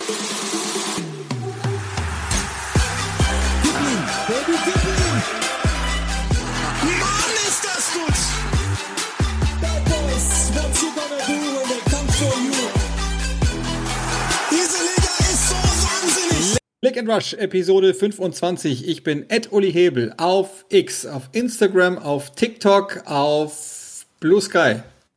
Click and Rush, Episode 25. Ich bin @Uli Hebel auf X, auf Instagram, auf TikTok, auf Blue Sky.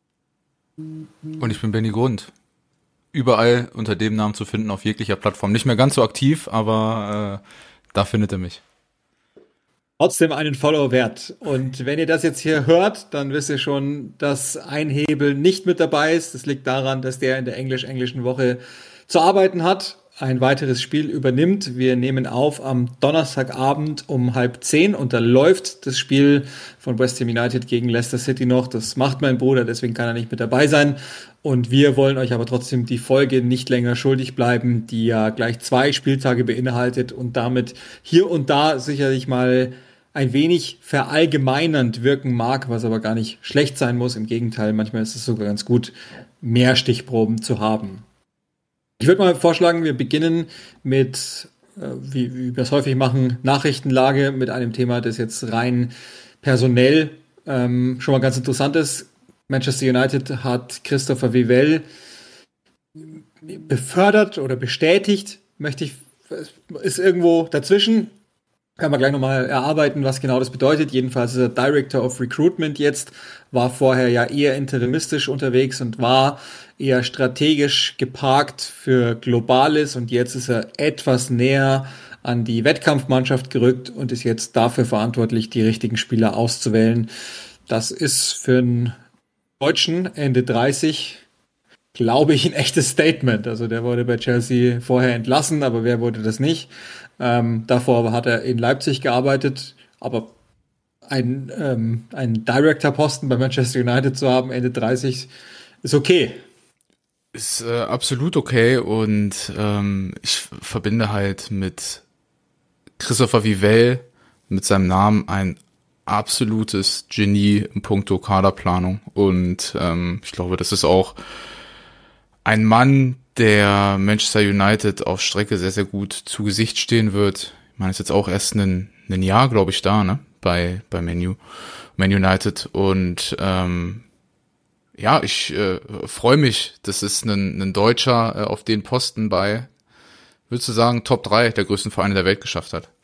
Und ich bin Benny Grund. Überall unter dem Namen zu finden, auf jeglicher Plattform. Nicht mehr ganz so aktiv, aber da findet ihr mich. Trotzdem einen Follow wert. Und wenn ihr das jetzt hier hört, dann wisst ihr schon, dass ein Hebel nicht mit dabei ist. Das liegt daran, dass der in der englischen Woche zu arbeiten hat, ein weiteres Spiel übernimmt. Wir nehmen auf am Donnerstagabend um 9:30 und da läuft das Spiel von West Ham United gegen Leicester City noch. Das macht mein Bruder, deswegen kann er nicht mit dabei sein. Und wir wollen euch aber trotzdem die Folge nicht länger schuldig bleiben, die ja gleich 2 Spieltage beinhaltet und damit hier und da sicherlich mal ein wenig verallgemeinernd wirken mag, was aber gar nicht schlecht sein muss. Im Gegenteil, manchmal ist es sogar ganz gut, mehr Stichproben zu haben. Ich würde mal vorschlagen, wir beginnen mit, wie wir es häufig machen, Nachrichtenlage mit einem Thema, das jetzt rein personell schon mal ganz interessant ist. Manchester United hat Christopher Vivell befördert oder bestätigt, ist irgendwo dazwischen. Kann man gleich nochmal erarbeiten, was genau das bedeutet. Jedenfalls ist er Director of Recruitment jetzt, war vorher ja eher interimistisch unterwegs und war eher strategisch geparkt für Globales und jetzt ist er etwas näher an die Wettkampfmannschaft gerückt und ist jetzt dafür verantwortlich, die richtigen Spieler auszuwählen. Das ist für einen Deutschen Ende 30, glaube ich, ein echtes Statement. Also der wurde bei Chelsea vorher entlassen, aber wer wurde das nicht? Davor hat er in Leipzig gearbeitet, aber ein Director-Posten bei Manchester United zu haben, Ende 30, ist okay. Ist absolut okay und ich verbinde halt mit Christopher Vivell, mit seinem Namen, ein absolutes Genie in puncto Kaderplanung und ich glaube, das ist auch ein Mann, der Manchester United auf Strecke sehr, sehr gut zu Gesicht stehen wird. Ich meine, ist jetzt auch erst ein Jahr, glaube ich, da, ne? Bei Man United. Und ja, ich freue mich, das ist ein Deutscher auf den Posten bei, würdest du sagen, Top 3 der größten Vereine der Welt geschafft hat?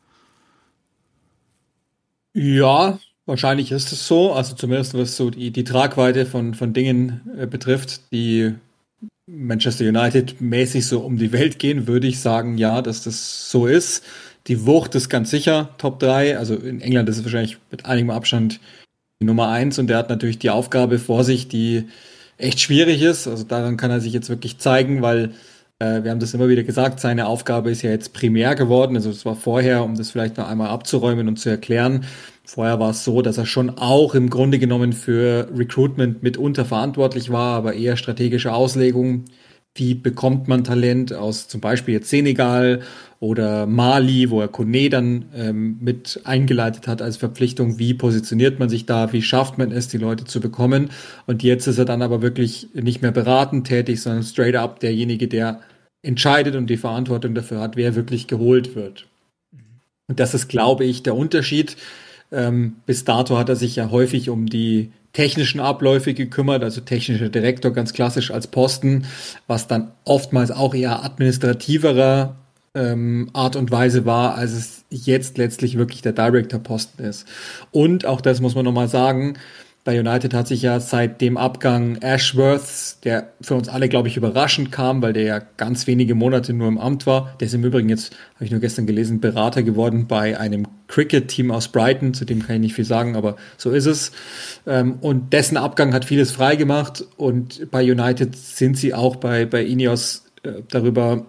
Ja, wahrscheinlich ist es so. Also zumindest was so die Tragweite von Dingen betrifft, die Manchester United mäßig so um die Welt gehen, würde ich sagen, ja, dass das so ist. Die Wucht ist ganz sicher Top 3. Also in England ist es wahrscheinlich mit einigem Abstand die Nummer 1 und der hat natürlich die Aufgabe vor sich, die echt schwierig ist. Also daran kann er sich jetzt wirklich zeigen, weil wir haben das immer wieder gesagt, seine Aufgabe ist ja jetzt primär geworden. Also es war vorher, um das vielleicht noch einmal abzuräumen und zu erklären, vorher war es so, dass er schon auch im Grunde genommen für Recruitment mitunter verantwortlich war, aber eher strategische Auslegung. Wie bekommt man Talent aus zum Beispiel jetzt Senegal oder Mali, wo er Kone dann mit eingeleitet hat als Verpflichtung. Wie positioniert man sich da? Wie schafft man es, die Leute zu bekommen? Und jetzt ist er dann aber wirklich nicht mehr beratend tätig, sondern straight up derjenige, der entscheidet und die Verantwortung dafür hat, wer wirklich geholt wird. Und das ist, glaube ich, der Unterschied. Bis dato hat er sich ja häufig um die technischen Abläufe gekümmert, also technischer Direktor ganz klassisch als Posten, was dann oftmals auch eher administrativerer Art und Weise war, als es jetzt letztlich wirklich der Director-Posten ist. Und auch das muss man nochmal sagen, bei United hat sich ja seit dem Abgang Ashworths, der für uns alle, glaube ich, überraschend kam, weil der ja ganz wenige Monate nur im Amt war. Der ist im Übrigen jetzt, habe ich nur gestern gelesen, Berater geworden bei einem Cricket-Team aus Brighton. Zu dem kann ich nicht viel sagen, aber so ist es. Und dessen Abgang hat vieles freigemacht. Und bei United sind sie auch bei Ineos darüber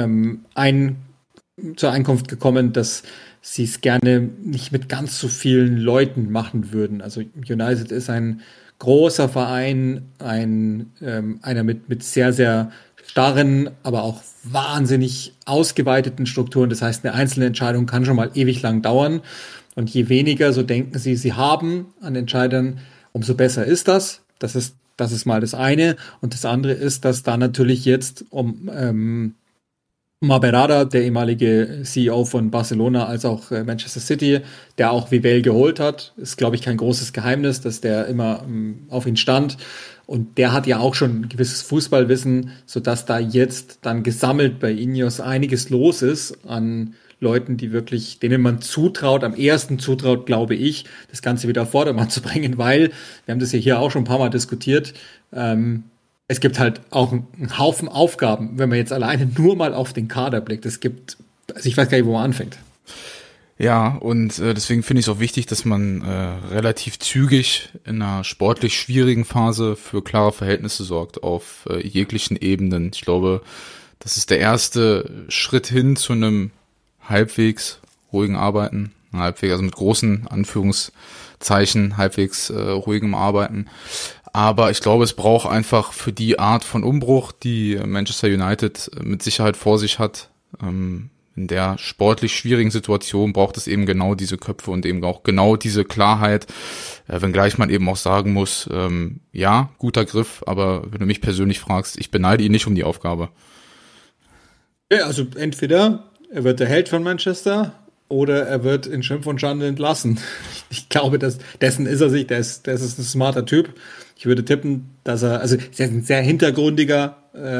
zur Einkunft gekommen, dass sie es gerne nicht mit ganz so vielen Leuten machen würden. Also United ist ein großer Verein, einer mit sehr, sehr starren, aber auch wahnsinnig ausgeweiteten Strukturen. Das heißt, eine einzelne Entscheidung kann schon mal ewig lang dauern. Und je weniger, so denken sie haben an Entscheidern, umso besser ist das. Das ist mal das eine. Und das andere ist, dass da natürlich jetzt Berardi, der ehemalige CEO von Barcelona als auch Manchester City, der auch Vivell geholt hat, ist, glaube ich, kein großes Geheimnis, dass der immer auf ihn stand. Und der hat ja auch schon ein gewisses Fußballwissen, sodass da jetzt dann gesammelt bei Ineos einiges los ist an Leuten, die wirklich, denen man zutraut, am ersten zutraut, glaube ich, das Ganze wieder auf Vordermann zu bringen, weil, wir haben das ja hier auch schon ein paar Mal diskutiert, es gibt halt auch einen Haufen Aufgaben, wenn man jetzt alleine nur mal auf den Kader blickt. Es gibt, also ich weiß gar nicht, wo man anfängt. Ja, und deswegen finde ich es auch wichtig, dass man relativ zügig in einer sportlich schwierigen Phase für klare Verhältnisse sorgt auf jeglichen Ebenen. Ich glaube, das ist der erste Schritt hin zu einem halbwegs ruhigen Arbeiten, also mit großen Anführungszeichen, halbwegs ruhigem Arbeiten. Aber ich glaube, es braucht einfach für die Art von Umbruch, die Manchester United mit Sicherheit vor sich hat, in der sportlich schwierigen Situation braucht es eben genau diese Köpfe und eben auch genau diese Klarheit, wenngleich man eben auch sagen muss, ja, guter Griff, aber wenn du mich persönlich fragst, ich beneide ihn nicht um die Aufgabe. Ja, also entweder er wird der Held von Manchester oder er wird in Schimpf und Schande entlassen. Ich glaube, dessen ist er sich, der ist ein smarter Typ. Ich würde tippen, dass er ist ein sehr hintergründiger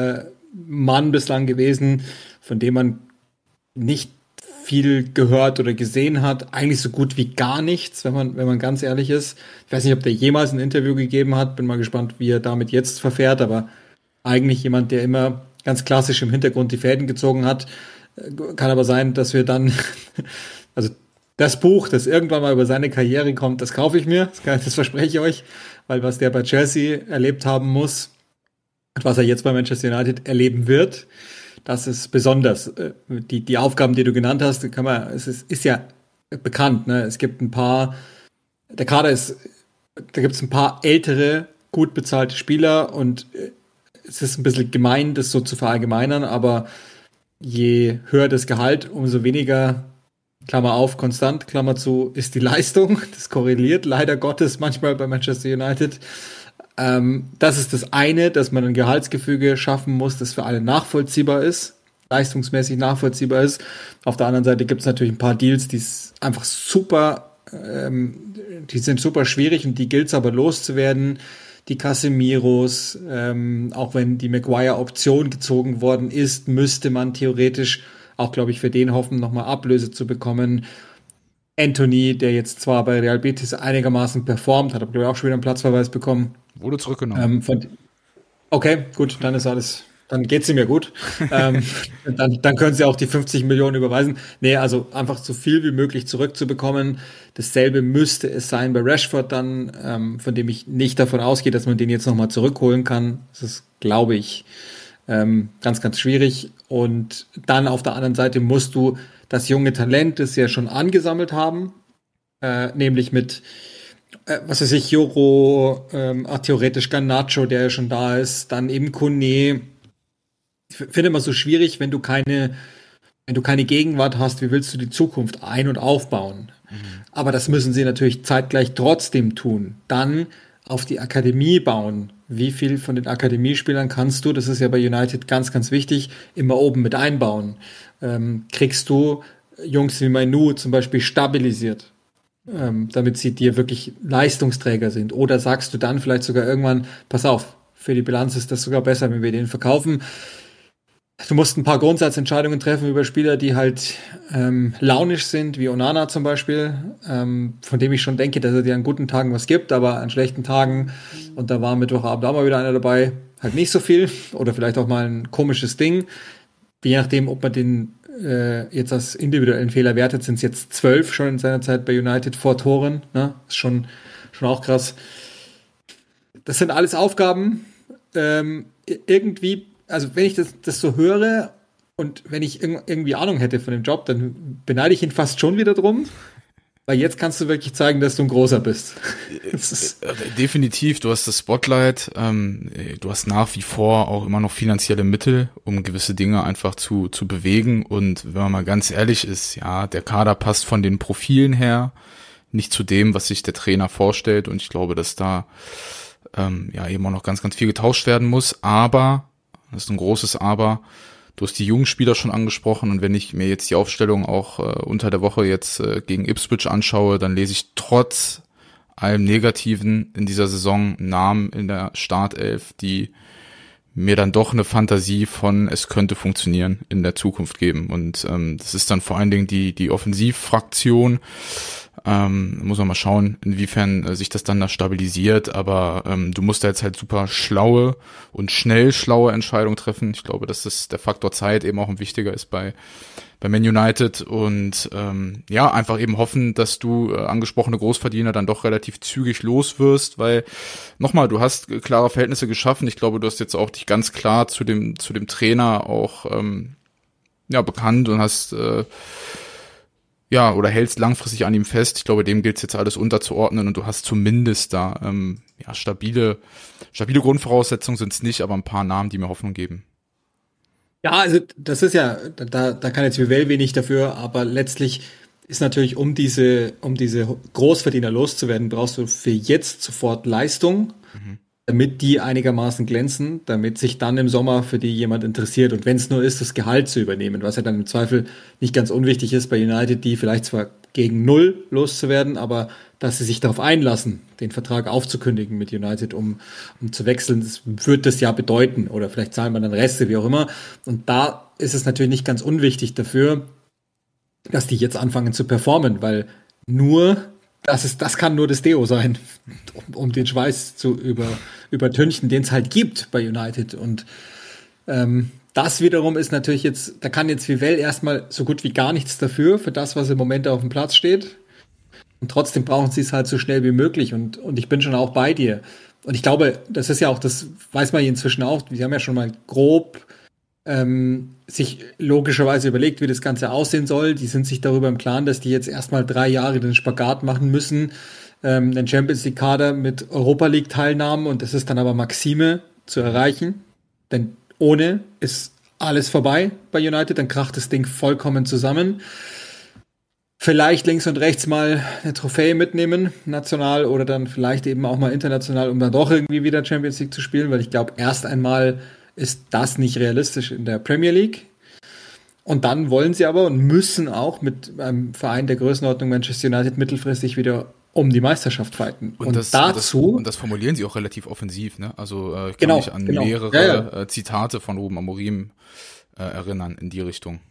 Mann bislang gewesen, von dem man nicht viel gehört oder gesehen hat. Eigentlich so gut wie gar nichts, wenn man ganz ehrlich ist. Ich weiß nicht, ob der jemals ein Interview gegeben hat. Bin mal gespannt, wie er damit jetzt verfährt. Aber eigentlich jemand, der immer ganz klassisch im Hintergrund die Fäden gezogen hat. Kann aber sein, dass wir dann, also das Buch, das irgendwann mal über seine Karriere kommt, das kaufe ich mir, das verspreche ich euch, weil was der bei Chelsea erlebt haben muss und was er jetzt bei Manchester United erleben wird, das ist besonders. Die Aufgaben, die du genannt hast, ist ja bekannt, ne? Es gibt ein paar, da gibt es ein paar ältere, gut bezahlte Spieler und es ist ein bisschen gemein, das so zu verallgemeinern, aber je höher das Gehalt, umso weniger, Klammer auf, konstant, Klammer zu, ist die Leistung. Das korreliert leider Gottes manchmal bei Manchester United. Das ist das eine, dass man ein Gehaltsgefüge schaffen muss, das für alle nachvollziehbar ist, leistungsmäßig nachvollziehbar ist. Auf der anderen Seite gibt es natürlich ein paar Deals, die einfach super, die sind super schwierig und die gilt es aber loszuwerden. Die Casemiros, auch wenn die Maguire-Option gezogen worden ist, müsste man theoretisch auch, glaube ich, für den hoffen, nochmal Ablöse zu bekommen. Anthony, der jetzt zwar bei Real Betis einigermaßen performt, hat aber, glaube ich, auch schon wieder einen Platzverweis bekommen. Wurde zurückgenommen. Okay, gut, dann ist alles, dann geht's ihm ja gut. Dann können sie auch die 50 Millionen überweisen. Nee, also einfach so viel wie möglich zurückzubekommen. Dasselbe müsste es sein bei Rashford dann, von dem ich nicht davon ausgehe, dass man den jetzt nochmal zurückholen kann. Das ist, glaube ich, ganz, ganz schwierig. Und dann auf der anderen Seite musst du das junge Talent, das sie ja schon angesammelt haben, nämlich mit was weiß ich, Joro, theoretisch Garnacho, der ja schon da ist, dann eben Kone. Ich finde immer so schwierig, wenn du keine Gegenwart hast, wie willst du die Zukunft ein- und aufbauen? Aber das müssen sie natürlich zeitgleich trotzdem tun. Dann auf die Akademie bauen. Wie viel von den Akademiespielern kannst du, das ist ja bei United ganz, ganz wichtig, immer oben mit einbauen? Kriegst du Jungs wie Mainu zum Beispiel stabilisiert, damit sie dir wirklich Leistungsträger sind? Oder sagst du dann vielleicht sogar irgendwann, pass auf, für die Bilanz ist das sogar besser, wenn wir den verkaufen. Du musst ein paar Grundsatzentscheidungen treffen über Spieler, die halt launisch sind, wie Onana zum Beispiel, von dem ich schon denke, dass er dir an guten Tagen was gibt, aber an schlechten Tagen, und da war Mittwochabend auch mal wieder einer dabei, halt nicht so viel oder vielleicht auch mal ein komisches Ding. Je nachdem, ob man den jetzt als individuellen Fehler wertet, sind es jetzt 12 schon in seiner Zeit bei United vor Toren. Ne? Ist schon auch krass. Das sind alles Aufgaben, irgendwie, also wenn ich das so höre und wenn ich irgendwie Ahnung hätte von dem Job, dann beneide ich ihn fast schon wieder drum, weil jetzt kannst du wirklich zeigen, dass du ein Großer bist. Definitiv, du hast das Spotlight, du hast nach wie vor auch immer noch finanzielle Mittel, um gewisse Dinge einfach zu bewegen, und wenn man mal ganz ehrlich ist, ja, der Kader passt von den Profilen her nicht zu dem, was sich der Trainer vorstellt, und ich glaube, dass da ja eben auch noch ganz, ganz viel getauscht werden muss, aber, das ist ein großes Aber, Du hast die jungen Spieler schon angesprochen und wenn ich mir jetzt die Aufstellung auch unter der Woche jetzt gegen Ipswich anschaue, dann lese ich trotz allem Negativen in dieser Saison Namen in der Startelf, die mir dann doch eine Fantasie von es könnte funktionieren in der Zukunft geben. Und das ist dann vor allen Dingen die Offensivfraktion. Muss man mal schauen, inwiefern sich das dann da stabilisiert, aber du musst da jetzt halt super schlaue und schnell schlaue Entscheidungen treffen. Ich glaube, dass das der Faktor Zeit eben auch ein wichtiger ist bei Man United und ja, einfach eben hoffen, dass du angesprochene Großverdiener dann doch relativ zügig los wirst, weil nochmal, du hast klare Verhältnisse geschaffen. Ich glaube, du hast jetzt auch dich ganz klar zu dem Trainer auch ja bekannt und hast ja, oder hältst langfristig an ihm fest. Ich glaube, dem gilt es jetzt alles unterzuordnen und du hast zumindest da ja stabile Grundvoraussetzungen sind es nicht, aber ein paar Namen, die mir Hoffnung geben. Ja, also das ist ja, da kann jetzt Vivell wenig dafür, aber letztlich ist natürlich, um diese Großverdiener loszuwerden, brauchst du für jetzt sofort Leistung, damit die einigermaßen glänzen, damit sich dann im Sommer für die jemand interessiert. Und wenn es nur ist, das Gehalt zu übernehmen, was ja dann im Zweifel nicht ganz unwichtig ist bei United, die vielleicht zwar gegen Null loszuwerden, aber dass sie sich darauf einlassen, den Vertrag aufzukündigen mit United, um zu wechseln, das wird das ja bedeuten. Oder vielleicht zahlen wir dann Reste, wie auch immer. Und da ist es natürlich nicht ganz unwichtig dafür, dass die jetzt anfangen zu performen, weil das kann nur das Deo sein, um den Schweiß zu übertünchen, den es halt gibt bei United. Und das wiederum ist natürlich jetzt, da kann jetzt Vivell erstmal so gut wie gar nichts dafür, für das, was im Moment auf dem Platz steht. Und trotzdem brauchen sie es halt so schnell wie möglich. Und ich bin schon auch bei dir. Und ich glaube, das ist ja auch, das weiß man inzwischen auch, wir haben ja schon mal grob sich logischerweise überlegt, wie das Ganze aussehen soll. Die sind sich darüber im Klaren, dass die jetzt erstmal 3 Jahre den Spagat machen müssen, den Champions League Kader mit Europa League Teilnahmen, und das ist dann aber Maxime zu erreichen, denn ohne ist alles vorbei bei United, dann kracht das Ding vollkommen zusammen. Vielleicht links und rechts mal eine Trophäe mitnehmen, national oder dann vielleicht eben auch mal international, um dann doch irgendwie wieder Champions League zu spielen, weil ich glaube, erst einmal ist das nicht realistisch in der Premier League. Und dann wollen sie aber und müssen auch mit einem Verein der Größenordnung Manchester United mittelfristig wieder um die Meisterschaft fighten. Und das formulieren sie auch relativ offensiv, ne? Also ich kann genau, mich an mehrere Zitate von Ruben Amorim erinnern in die Richtung.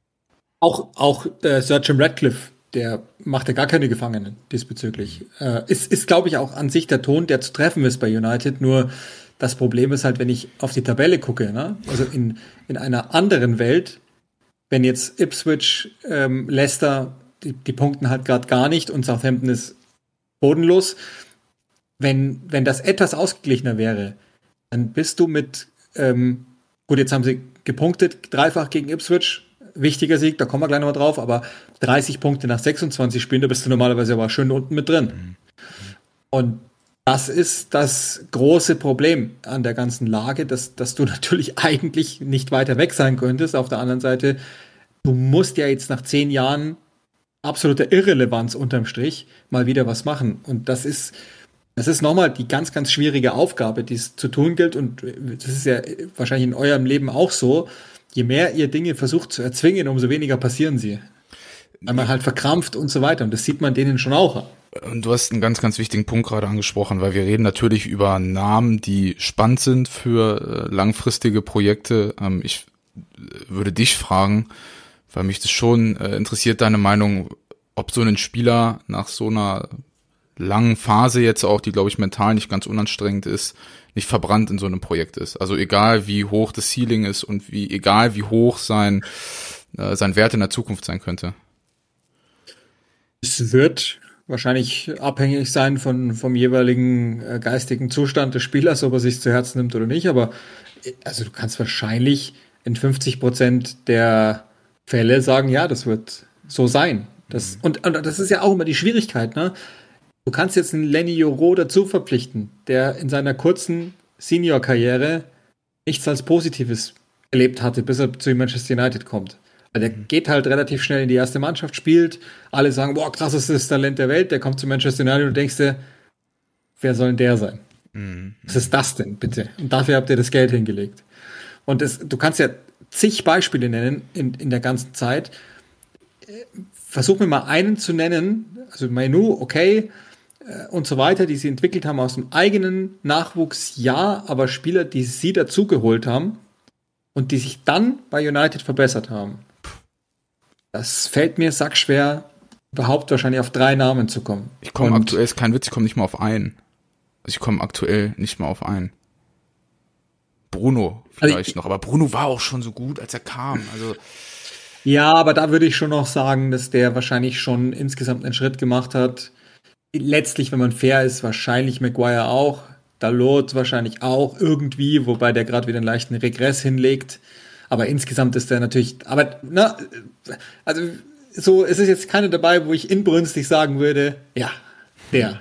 Auch Sir Jim Ratcliffe, der macht ja gar keine Gefangenen diesbezüglich. Ist glaube ich, auch an sich der Ton, der zu treffen ist bei United, nur das Problem ist halt, wenn ich auf die Tabelle gucke, ne? Also in einer anderen Welt, wenn jetzt Ipswich, Leicester, die punkten halt gerade gar nicht und Southampton ist bodenlos. Wenn das etwas ausgeglichener wäre, dann bist du mit, gut, jetzt haben sie gepunktet, dreifach gegen Ipswich, wichtiger Sieg, da kommen wir gleich nochmal drauf, aber 30 Punkte nach 26 Spielen, da bist du normalerweise aber schön unten mit drin. Und das ist das große Problem an der ganzen Lage, dass du natürlich eigentlich nicht weiter weg sein könntest. Auf der anderen Seite, du musst ja jetzt nach 10 Jahren absoluter Irrelevanz unterm Strich mal wieder was machen. Und das ist nochmal die ganz, ganz schwierige Aufgabe, die es zu tun gilt. Und das ist ja wahrscheinlich in eurem Leben auch so. Je mehr ihr Dinge versucht zu erzwingen, umso weniger passieren sie. Weil man halt verkrampft und so weiter. Und das sieht man denen schon auch an. Und du hast einen ganz, ganz wichtigen Punkt gerade angesprochen, weil wir reden natürlich über Namen, die spannend sind für langfristige Projekte. Ich würde dich fragen, weil mich das schon interessiert, deine Meinung, ob so ein Spieler nach so einer langen Phase jetzt auch, die glaube ich mental nicht ganz unanstrengend ist, nicht verbrannt in so einem Projekt ist. Also egal wie hoch das Ceiling ist und egal wie hoch sein Wert in der Zukunft sein könnte. Es wird wahrscheinlich abhängig sein vom jeweiligen geistigen Zustand des Spielers, ob er sich zu Herzen nimmt oder nicht. Aber also du kannst wahrscheinlich in 50% der Fälle sagen, ja, das wird so sein. Und das ist ja auch immer die Schwierigkeit, ne? Du kannst jetzt einen Lenny Yoro dazu verpflichten, der in seiner kurzen Senior-Karriere nichts als Positives erlebt hatte, bis er zu Manchester United kommt. Der geht halt relativ schnell in die erste Mannschaft, spielt, alle sagen, boah, krassestes Talent der Welt, der kommt zu Manchester United und du denkst dir, wer soll denn der sein? Was ist das denn, bitte? Und dafür habt ihr das Geld hingelegt. Und du kannst ja zig Beispiele nennen in der ganzen Zeit. Versuch mir mal einen zu nennen, also Mainu, okay, und so weiter, die sie entwickelt haben aus dem eigenen Nachwuchs, ja, aber Spieler, die sie dazugeholt haben und die sich dann bei United verbessert haben. Das fällt mir sackschwer, überhaupt wahrscheinlich auf 3 Namen zu kommen. Ich komme aktuell, ist kein Witz, ich komme nicht mal auf einen. Also ich komme aktuell nicht mal auf einen. Bruno vielleicht noch, aber Bruno war auch schon so gut, als er kam. Also ja, aber da würde ich schon noch sagen, dass der wahrscheinlich schon insgesamt einen Schritt gemacht hat. Letztlich, wenn man fair ist, wahrscheinlich Maguire auch, Dalot wahrscheinlich auch irgendwie, wobei der gerade wieder einen leichten Regress hinlegt. Aber insgesamt ist der natürlich, aber na, also so ist es jetzt keiner dabei, wo ich inbrünstig sagen würde, ja, der.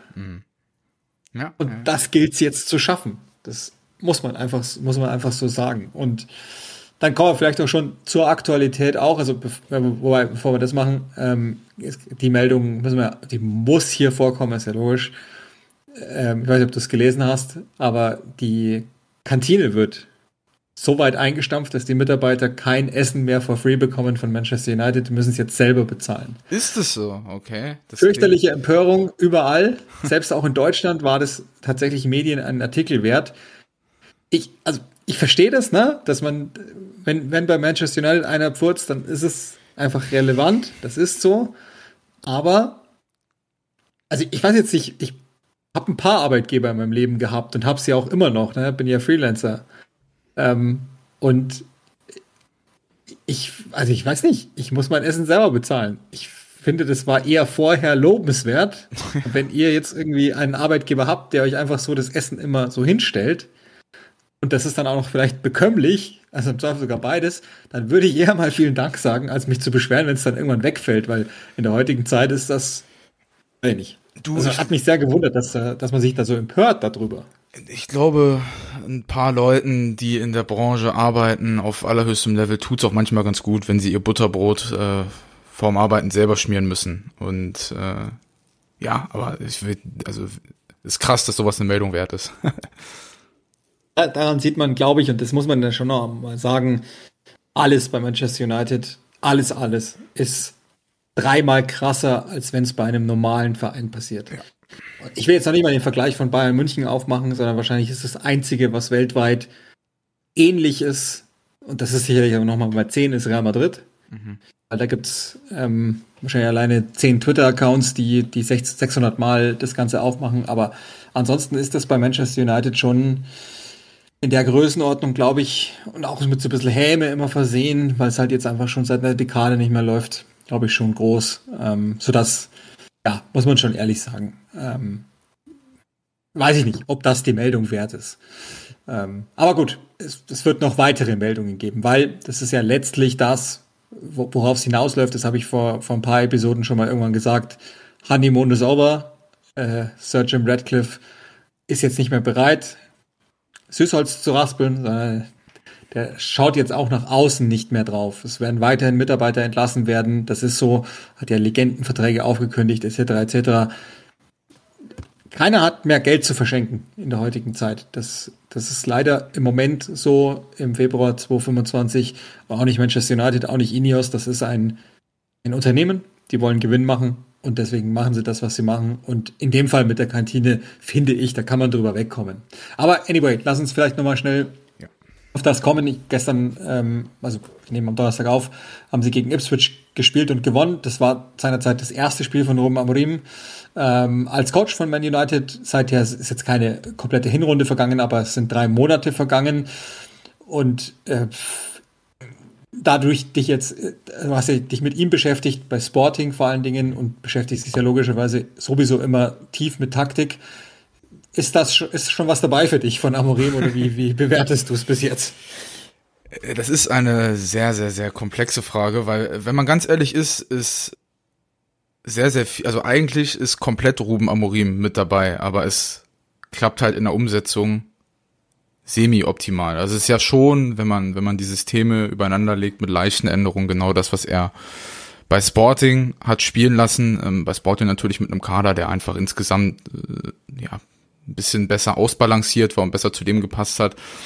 ja, und das gilt es jetzt zu schaffen. Das muss man einfach so sagen. Und dann kommen wir vielleicht auch schon zur Aktualität auch. Also bevor wir das machen, die Meldung die muss hier vorkommen, ist ja logisch. Ich weiß nicht, ob du es gelesen hast, aber die Kantine wird so weit eingestampft, dass die Mitarbeiter kein Essen mehr for free bekommen von Manchester United. Die müssen es jetzt selber bezahlen. Ist es so? Okay. Fürchterliche Empörung überall. Selbst auch in Deutschland war das tatsächlich Medien einen Artikel wert. Ich verstehe das, ne? Dass man, wenn bei Manchester United einer pfurzt, dann ist es einfach relevant. Das ist so. Aber, also ich weiß jetzt nicht, ich habe ein paar Arbeitgeber in meinem Leben gehabt und habe sie auch immer noch, ne? Bin ja Freelancer. Und ich weiß nicht, ich muss mein Essen selber bezahlen. Ich finde, das war eher vorher lobenswert. Wenn ihr jetzt irgendwie einen Arbeitgeber habt, der euch einfach so das Essen immer so hinstellt, und das ist dann auch noch vielleicht bekömmlich, also im Zweifel sogar beides, dann würde ich eher mal vielen Dank sagen, als mich zu beschweren, wenn es dann irgendwann wegfällt, weil in der heutigen Zeit ist das wenig. Also hat mich sehr gewundert, dass man sich da so empört darüber. Ich glaube, ein paar Leuten, die in der Branche arbeiten, auf allerhöchstem Level, tut's auch manchmal ganz gut, wenn sie ihr Butterbrot vorm Arbeiten selber schmieren müssen. Und ja, aber ist krass, dass sowas eine Meldung wert ist. Daran sieht man, glaube ich, und das muss man dann schon noch mal sagen, alles bei Manchester United, alles ist 3-mal krasser, als wenn es bei einem normalen Verein passiert. Ja. Ich will jetzt noch nicht mal den Vergleich von Bayern München aufmachen, sondern wahrscheinlich ist das Einzige, was weltweit ähnlich ist, und das ist sicherlich aber nochmal bei 10, ist Real Madrid. Weil da gibt es wahrscheinlich alleine 10 Twitter-Accounts, die 600 Mal das Ganze aufmachen, aber ansonsten ist das bei Manchester United schon in der Größenordnung, glaube ich, und auch mit so ein bisschen Häme immer versehen, weil es halt jetzt einfach schon seit einer Dekade nicht mehr läuft, glaube ich, schon groß. Sodass, ja, muss man schon ehrlich sagen, weiß ich nicht, ob das die Meldung wert ist. Aber gut, es wird noch weitere Meldungen geben, weil das ist ja letztlich das, worauf es hinausläuft. Das habe ich vor ein paar Episoden schon mal irgendwann gesagt. Honeymoon is over. Sir Jim Ratcliffe ist jetzt nicht mehr bereit, Süßholz zu raspeln, sondern der schaut jetzt auch nach außen nicht mehr drauf. Es werden weiterhin Mitarbeiter entlassen werden. Das ist so, hat ja Legendenverträge aufgekündigt, etc., etc. Keiner hat mehr Geld zu verschenken in der heutigen Zeit. Das ist leider im Moment so im Februar 2025. Auch nicht Manchester United, auch nicht Ineos. Das ist ein Unternehmen, die wollen Gewinn machen. Und deswegen machen sie das, was sie machen. Und in dem Fall mit der Kantine, finde ich, da kann man drüber wegkommen. Aber anyway, lass uns vielleicht nochmal schnell auf das kommen. Gestern, also wir nehmen am Donnerstag auf, haben sie gegen Ipswich gespielt und gewonnen. Das war seinerzeit das erste Spiel von Ruben Amorim als Coach von Man United. Seither ist jetzt keine komplette Hinrunde vergangen, aber es sind 3 Monate vergangen. Und dadurch du hast dich mit ihm beschäftigt, bei Sporting vor allen Dingen, und beschäftigst dich ja logischerweise sowieso immer tief mit Taktik. Ist schon was dabei für dich von Amorim, oder wie bewertest du es bis jetzt? Das ist eine sehr, sehr, sehr komplexe Frage, weil, wenn man ganz ehrlich ist sehr, sehr viel, also eigentlich ist komplett Ruben Amorim mit dabei, aber es klappt halt in der Umsetzung semi-optimal. Also es ist ja schon, wenn man die Systeme übereinander legt mit leichten Änderungen, genau das, was er bei Sporting hat spielen lassen. Bei Sporting natürlich mit einem Kader, der einfach insgesamt ein bisschen besser ausbalanciert war und besser zu dem gepasst hat.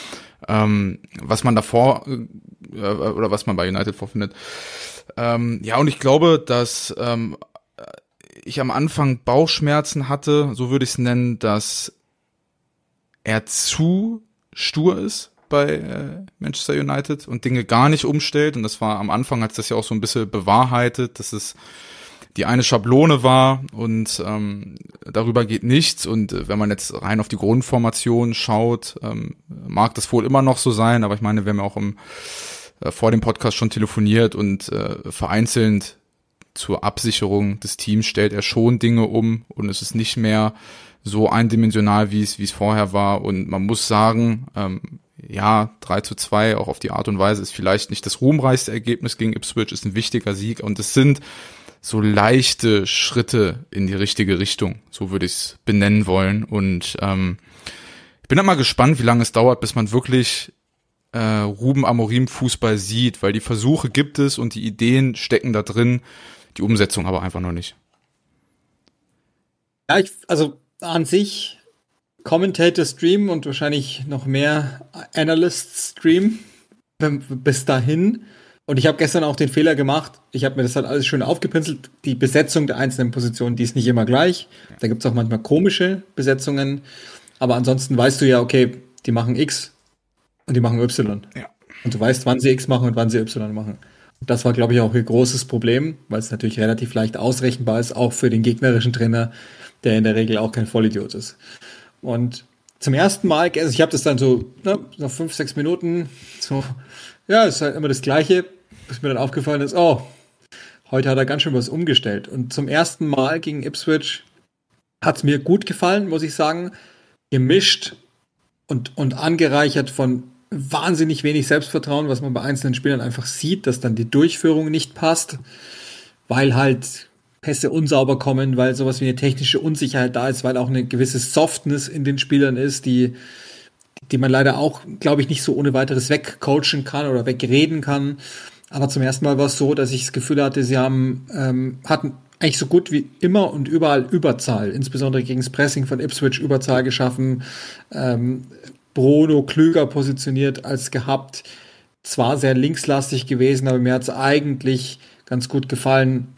was man davor oder was man bei United vorfindet. Ja, und ich glaube, dass ich am Anfang Bauchschmerzen hatte, so würde ich es nennen, dass er zu stur ist bei Manchester United und Dinge gar nicht umstellt. Und das war am Anfang, hat das ja auch so ein bisschen bewahrheitet, dass es die eine Schablone war und darüber geht nichts. Und wenn man jetzt rein auf die Grundformation schaut, mag das wohl immer noch so sein. Aber ich meine, wir haben ja auch vor dem Podcast schon telefoniert und vereinzelt zur Absicherung des Teams stellt er schon Dinge um und es ist nicht mehr so eindimensional, wie es vorher war. Und man muss sagen, ja, 3-2, auch auf die Art und Weise, ist vielleicht nicht das ruhmreichste Ergebnis gegen Ipswich, ist ein wichtiger Sieg und es sind so leichte Schritte in die richtige Richtung, so würde ich es benennen wollen. Und ich bin halt mal gespannt, wie lange es dauert, bis man wirklich Ruben Amorim Fußball sieht, weil die Versuche gibt es und die Ideen stecken da drin, die Umsetzung aber einfach noch nicht. Ja, also an sich Commentator Stream und wahrscheinlich noch mehr Analyst Stream bis dahin. Und ich habe gestern auch den Fehler gemacht. Ich habe mir das halt alles schön aufgepinselt. Die Besetzung der einzelnen Positionen, die ist nicht immer gleich. Da gibt es auch manchmal komische Besetzungen. Aber ansonsten weißt du ja, okay, die machen X und die machen Y. Ja. Und du weißt, wann sie X machen und wann sie Y machen. Und das war, glaube ich, auch ein großes Problem, weil es natürlich relativ leicht ausrechenbar ist, auch für den gegnerischen Trainer, der in der Regel auch kein Vollidiot ist. Und zum ersten Mal, also ich habe das dann so nach 5-6 Minuten, so, ja, ist halt immer das Gleiche, bis mir dann aufgefallen ist, oh, heute hat er ganz schön was umgestellt. Und zum ersten Mal gegen Ipswich hat es mir gut gefallen, muss ich sagen, gemischt und angereichert von wahnsinnig wenig Selbstvertrauen, was man bei einzelnen Spielern einfach sieht, dass dann die Durchführung nicht passt, weil halt Pässe unsauber kommen, weil sowas wie eine technische Unsicherheit da ist, weil auch eine gewisse Softness in den Spielern ist, die man leider auch, glaube ich, nicht so ohne weiteres wegcoachen kann oder wegreden kann. Aber zum ersten Mal war es so, dass ich das Gefühl hatte, sie hatten eigentlich so gut wie immer und überall Überzahl, insbesondere gegen das Pressing von Ipswich Überzahl geschaffen, Bruno klüger positioniert als gehabt, zwar sehr linkslastig gewesen, aber mir hat es eigentlich ganz gut gefallen,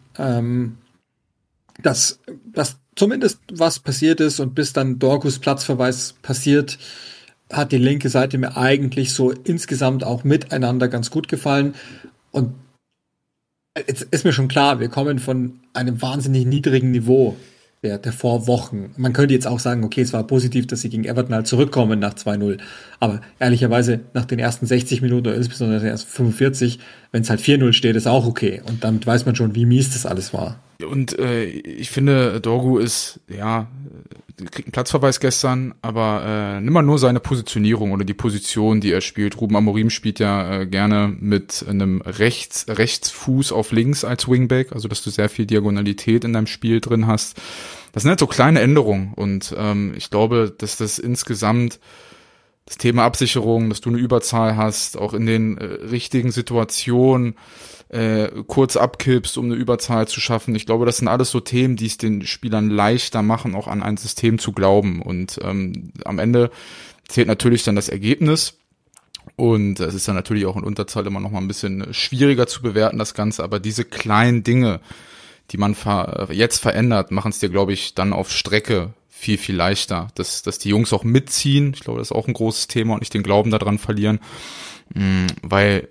dass zumindest was passiert ist und bis dann Dorgus Platzverweis passiert, hat die linke Seite mir eigentlich so insgesamt auch miteinander ganz gut gefallen. Und jetzt ist mir schon klar, wir kommen von einem wahnsinnig niedrigen Niveau der Vorwochen. Man könnte jetzt auch sagen, okay, es war positiv, dass sie gegen Everton halt zurückkommen nach 2-0. Aber ehrlicherweise nach den ersten 60 Minuten oder insbesondere den ersten 45, wenn es halt 4-0 steht, ist auch okay. Und damit weiß man schon, wie mies das alles war. Und ich finde, Dorgu ist, ja, kriegt einen Platzverweis gestern, aber nimm mal nur seine Positionierung oder die Position, die er spielt. Ruben Amorim spielt ja gerne mit einem Rechtsfuß auf links als Wingback, also dass du sehr viel Diagonalität in deinem Spiel drin hast. Das sind halt so kleine Änderungen und ich glaube, dass das insgesamt das Thema Absicherung, dass du eine Überzahl hast, auch in den richtigen Situationen kurz abkippst, um eine Überzahl zu schaffen. Ich glaube, das sind alles so Themen, die es den Spielern leichter machen, auch an ein System zu glauben. Und am Ende zählt natürlich dann das Ergebnis. Und es ist dann natürlich auch in Unterzahl immer noch mal ein bisschen schwieriger zu bewerten, das Ganze. Aber diese kleinen Dinge, die man jetzt verändert, machen es dir, glaube ich, dann auf Strecke viel, viel leichter. Dass die Jungs auch mitziehen. Ich glaube, das ist auch ein großes Thema und nicht den Glauben daran verlieren. Weil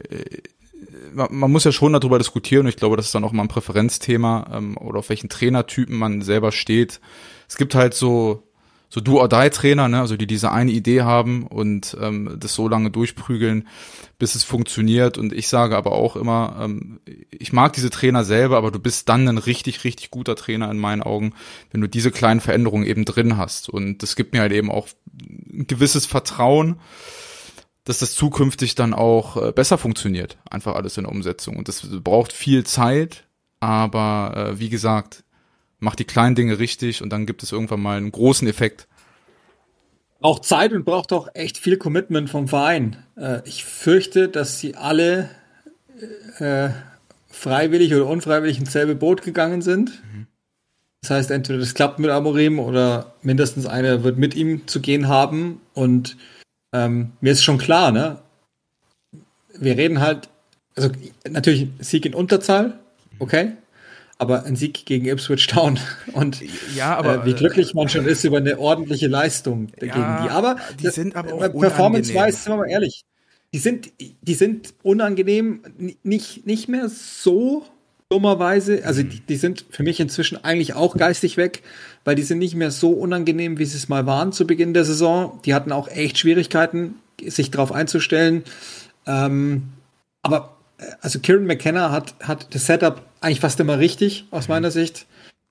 man muss ja schon darüber diskutieren und ich glaube, das ist dann auch mal ein Präferenzthema oder auf welchen Trainertypen man selber steht. Es gibt halt so Do-or-Die-Trainer, ne, also die diese eine Idee haben und das so lange durchprügeln, bis es funktioniert. Und ich sage aber auch immer, ich mag diese Trainer selber, aber du bist dann ein richtig, richtig guter Trainer in meinen Augen, wenn du diese kleinen Veränderungen eben drin hast. Und das gibt mir halt eben auch ein gewisses Vertrauen, dass das zukünftig dann auch besser funktioniert, einfach alles in der Umsetzung. Und das braucht viel Zeit, aber wie gesagt, mach die kleinen Dinge richtig und dann gibt es irgendwann mal einen großen Effekt. Auch Zeit und braucht auch echt viel Commitment vom Verein. Ich fürchte, dass sie alle freiwillig oder unfreiwillig ins selbe Boot gegangen sind. Das heißt, entweder das klappt mit Amorim oder mindestens einer wird mit ihm zu gehen haben und Mir ist schon klar, ne? Wir reden halt, also natürlich Sieg in Unterzahl, okay, aber ein Sieg gegen Ipswich Town und Ja, aber wie glücklich man schon ist über eine ordentliche Leistung gegen die. Aber die sind aber auch Performance-wise, unangenehm. sind wir mal ehrlich, die sind unangenehm, nicht mehr so dummerweise. Also die sind für mich inzwischen eigentlich auch geistig weg, weil die sind nicht mehr so unangenehm, wie sie es mal waren zu Beginn der Saison. Die hatten auch echt Schwierigkeiten, sich darauf einzustellen. Aber also Kieran McKenna hat das Setup eigentlich fast immer richtig, aus meiner Sicht.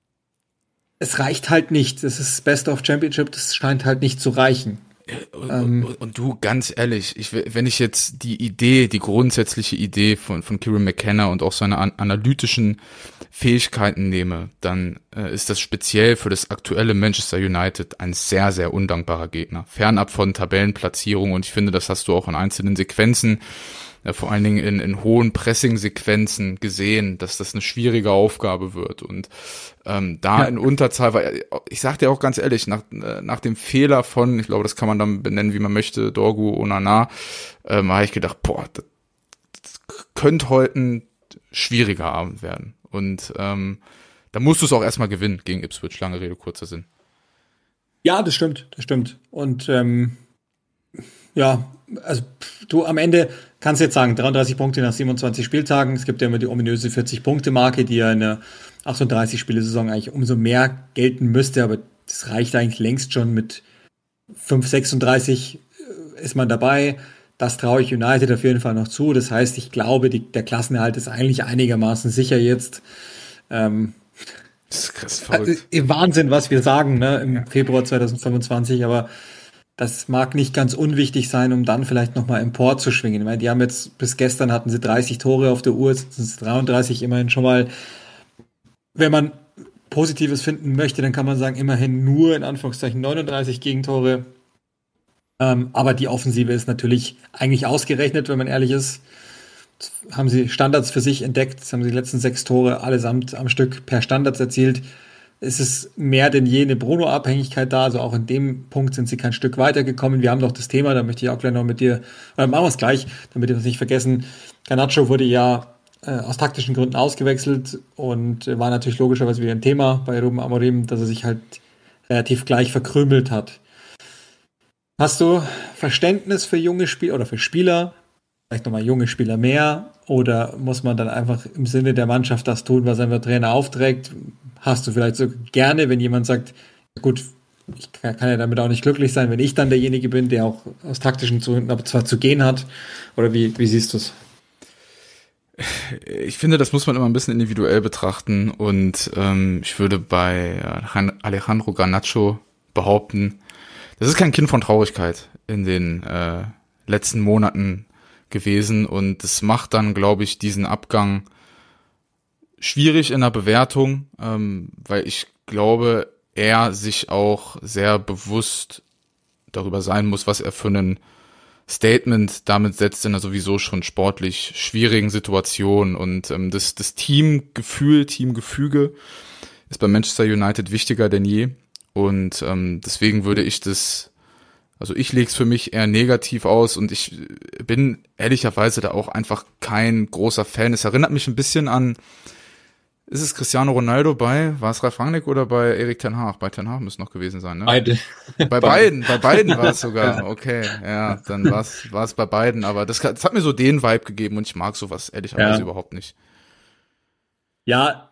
Es reicht halt nicht. Das ist Best of Championship, das scheint halt nicht zu reichen. Und du, ganz ehrlich, wenn ich jetzt die grundsätzliche Idee von Kieran McKenna und auch seine analytischen Fähigkeiten nehme, dann ist das speziell für das aktuelle Manchester United ein sehr, sehr undankbarer Gegner. Fernab von Tabellenplatzierung, und ich finde, das hast du auch in einzelnen Sequenzen, vor allen Dingen in hohen Pressing-Sequenzen gesehen, dass das eine schwierige Aufgabe wird. Und in Unterzahl, weil ich sag dir auch ganz ehrlich, nach dem Fehler von, ich glaube, das kann man dann benennen, wie man möchte, Dorgu Onana, habe ich gedacht, das könnte heute ein schwieriger Abend werden. Und da musst du es auch erstmal gewinnen gegen Ipswich, lange Rede, kurzer Sinn. Ja, das stimmt. Und ja, also du am Ende kannst jetzt sagen, 33 Punkte nach 27 Spieltagen. Es gibt ja immer die ominöse 40-Punkte-Marke, die ja in der 38-Spiele-Saison eigentlich umso mehr gelten müsste, aber das reicht eigentlich längst schon. Mit 5,36 ist man dabei. Das traue ich United auf jeden Fall noch zu. Das heißt, ich glaube, der Klassenerhalt ist eigentlich einigermaßen sicher jetzt. Das ist verrückt. Wahnsinn, was wir sagen, ne, im Februar 2025, aber das mag nicht ganz unwichtig sein, um dann vielleicht nochmal Empor zu schwingen. Ich meine, die haben jetzt, bis gestern hatten sie 30 Tore auf der Uhr, jetzt sind es 33, immerhin schon mal. Wenn man Positives finden möchte, dann kann man sagen, immerhin nur in Anführungszeichen 39 Gegentore. Aber die Offensive ist natürlich eigentlich ausgerechnet, wenn man ehrlich ist. Jetzt haben sie Standards für sich entdeckt, jetzt haben sie die letzten 6 Tore allesamt am Stück per Standards erzielt. Es ist mehr denn je eine Bruno-Abhängigkeit da, also auch in dem Punkt sind sie kein Stück weitergekommen. Wir haben doch das Thema, da möchte ich auch gleich noch mit dir, oder machen wir es gleich, damit wir das nicht vergessen. Garnacho wurde ja aus taktischen Gründen ausgewechselt und war natürlich logischerweise wieder ein Thema bei Ruben Amorim, dass er sich halt relativ gleich verkrümelt hat. Hast du Verständnis für junge Spieler oder für Spieler, vielleicht nochmal junge Spieler mehr, oder muss man dann einfach im Sinne der Mannschaft das tun, was einem der Trainer aufträgt? Hast du vielleicht so gerne, wenn jemand sagt, gut, ich kann ja damit auch nicht glücklich sein, wenn ich dann derjenige bin, der auch aus taktischen Gründen aber zwar zu gehen hat, oder wie siehst du es? Ich finde, das muss man immer ein bisschen individuell betrachten, und ich würde bei Alejandro Garnacho behaupten, das ist kein Kind von Traurigkeit in den letzten Monaten gewesen, und das macht dann, glaube ich, diesen Abgang schwierig in der Bewertung, weil ich glaube, er sich auch sehr bewusst darüber sein muss, was er für ein Statement damit setzt in einer sowieso schon sportlich schwierigen Situation, und das Teamgefühl, Teamgefüge ist bei Manchester United wichtiger denn je, und deswegen würde ich ich lege es für mich eher negativ aus, und ich bin ehrlicherweise da auch einfach kein großer Fan. Es erinnert mich ein bisschen an, ist es Cristiano Ronaldo war es Ralf Rangnick oder bei Erik ten Hag? Bei ten Hag müsste es noch gewesen sein, ne? Beide. Bei beiden war es sogar. Okay, ja, dann war es bei beiden, aber das hat mir so den Vibe gegeben, und ich mag sowas ehrlicherweise überhaupt nicht. Ja,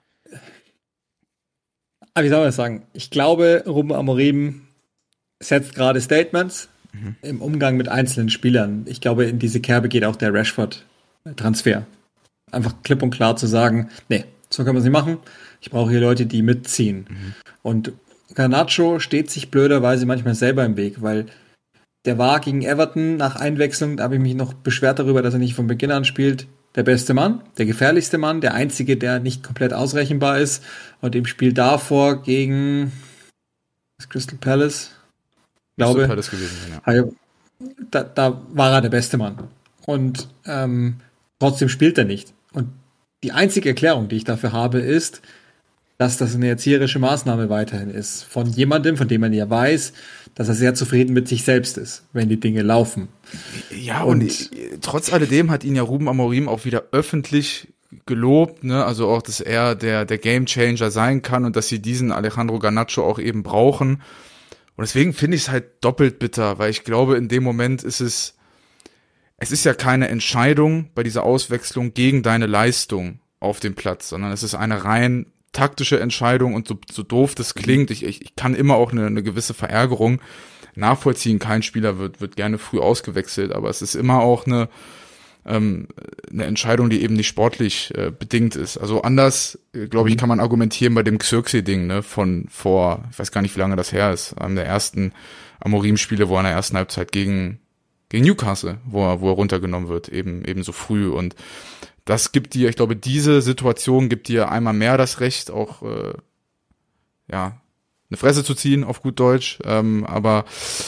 aber wie soll man das sagen? Ich glaube, Ruben Amorim setzt gerade Statements im Umgang mit einzelnen Spielern. Ich glaube, in diese Kerbe geht auch der Rashford-Transfer. Einfach klipp und klar zu sagen, nee, so können wir es nicht machen. Ich brauche hier Leute, die mitziehen. Und Garnacho steht sich blöderweise manchmal selber im Weg, weil der war gegen Everton nach Einwechslung, da habe ich mich noch beschwert darüber, dass er nicht von Beginn an spielt, der beste Mann, der gefährlichste Mann, der einzige, der nicht komplett ausrechenbar ist. Und im Spiel davor gegen Crystal Palace, glaube Palace gewesen, ja. Da war er der beste Mann. Und trotzdem spielt er nicht. Und die einzige Erklärung, die ich dafür habe, ist, dass das eine erzieherische Maßnahme weiterhin ist. Von jemandem, von dem man ja weiß, dass er sehr zufrieden mit sich selbst ist, wenn die Dinge laufen. Ja, und trotz alledem hat ihn ja Ruben Amorim auch wieder öffentlich gelobt, ne? Also auch, dass er der Gamechanger sein kann und dass sie diesen Alejandro Garnacho auch eben brauchen. Und deswegen finde ich es halt doppelt bitter, weil ich glaube, in dem Moment ist es ist ja keine Entscheidung bei dieser Auswechslung gegen deine Leistung auf dem Platz, sondern es ist eine rein taktische Entscheidung und so doof das klingt, ich kann immer auch eine gewisse Verärgerung nachvollziehen. Kein Spieler wird gerne früh ausgewechselt, aber es ist immer auch eine Entscheidung, die eben nicht sportlich bedingt ist. Also anders, glaube ich, kann man argumentieren bei dem Xerxes-Ding, ne, von vor, ich weiß gar nicht, wie lange das her ist, einem der ersten Amorim-Spiele, wo er in der ersten Halbzeit gegen Newcastle, wo er runtergenommen wird, eben so früh. Und das gibt dir, ich glaube, diese Situation gibt dir einmal mehr das Recht, auch eine Fresse zu ziehen, auf gut Deutsch. Aber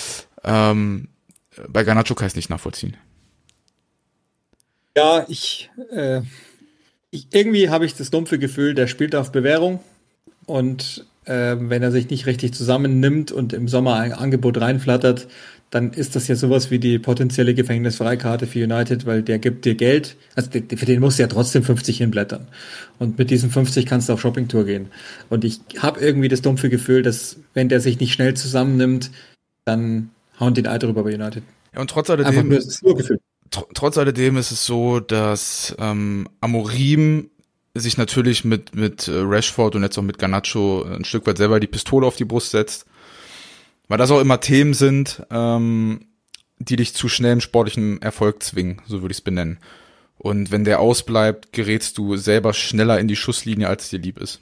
bei Garnacho kann ich es nicht nachvollziehen. Ja, irgendwie habe ich das dumpfe Gefühl, der spielt auf Bewährung und wenn er sich nicht richtig zusammennimmt und im Sommer ein Angebot reinflattert, dann ist das ja sowas wie die potenzielle Gefängnisfreikarte für United, weil der gibt dir Geld, also für den musst du ja trotzdem 50 hinblättern und mit diesen 50 kannst du auf Shoppingtour gehen und ich habe irgendwie das dumpfe Gefühl, dass wenn der sich nicht schnell zusammennimmt, dann hauen die ein Ei drüber bei United. Ja, und trotz alledem, einfach nur das Gefühl. Trotz alledem ist es so, dass Amorim sich natürlich mit Rashford und jetzt auch mit Garnacho ein Stück weit selber die Pistole auf die Brust setzt, weil das auch immer Themen sind, die dich zu schnellem sportlichen Erfolg zwingen, so würde ich es benennen. Und wenn der ausbleibt, gerätst du selber schneller in die Schusslinie, als es dir lieb ist.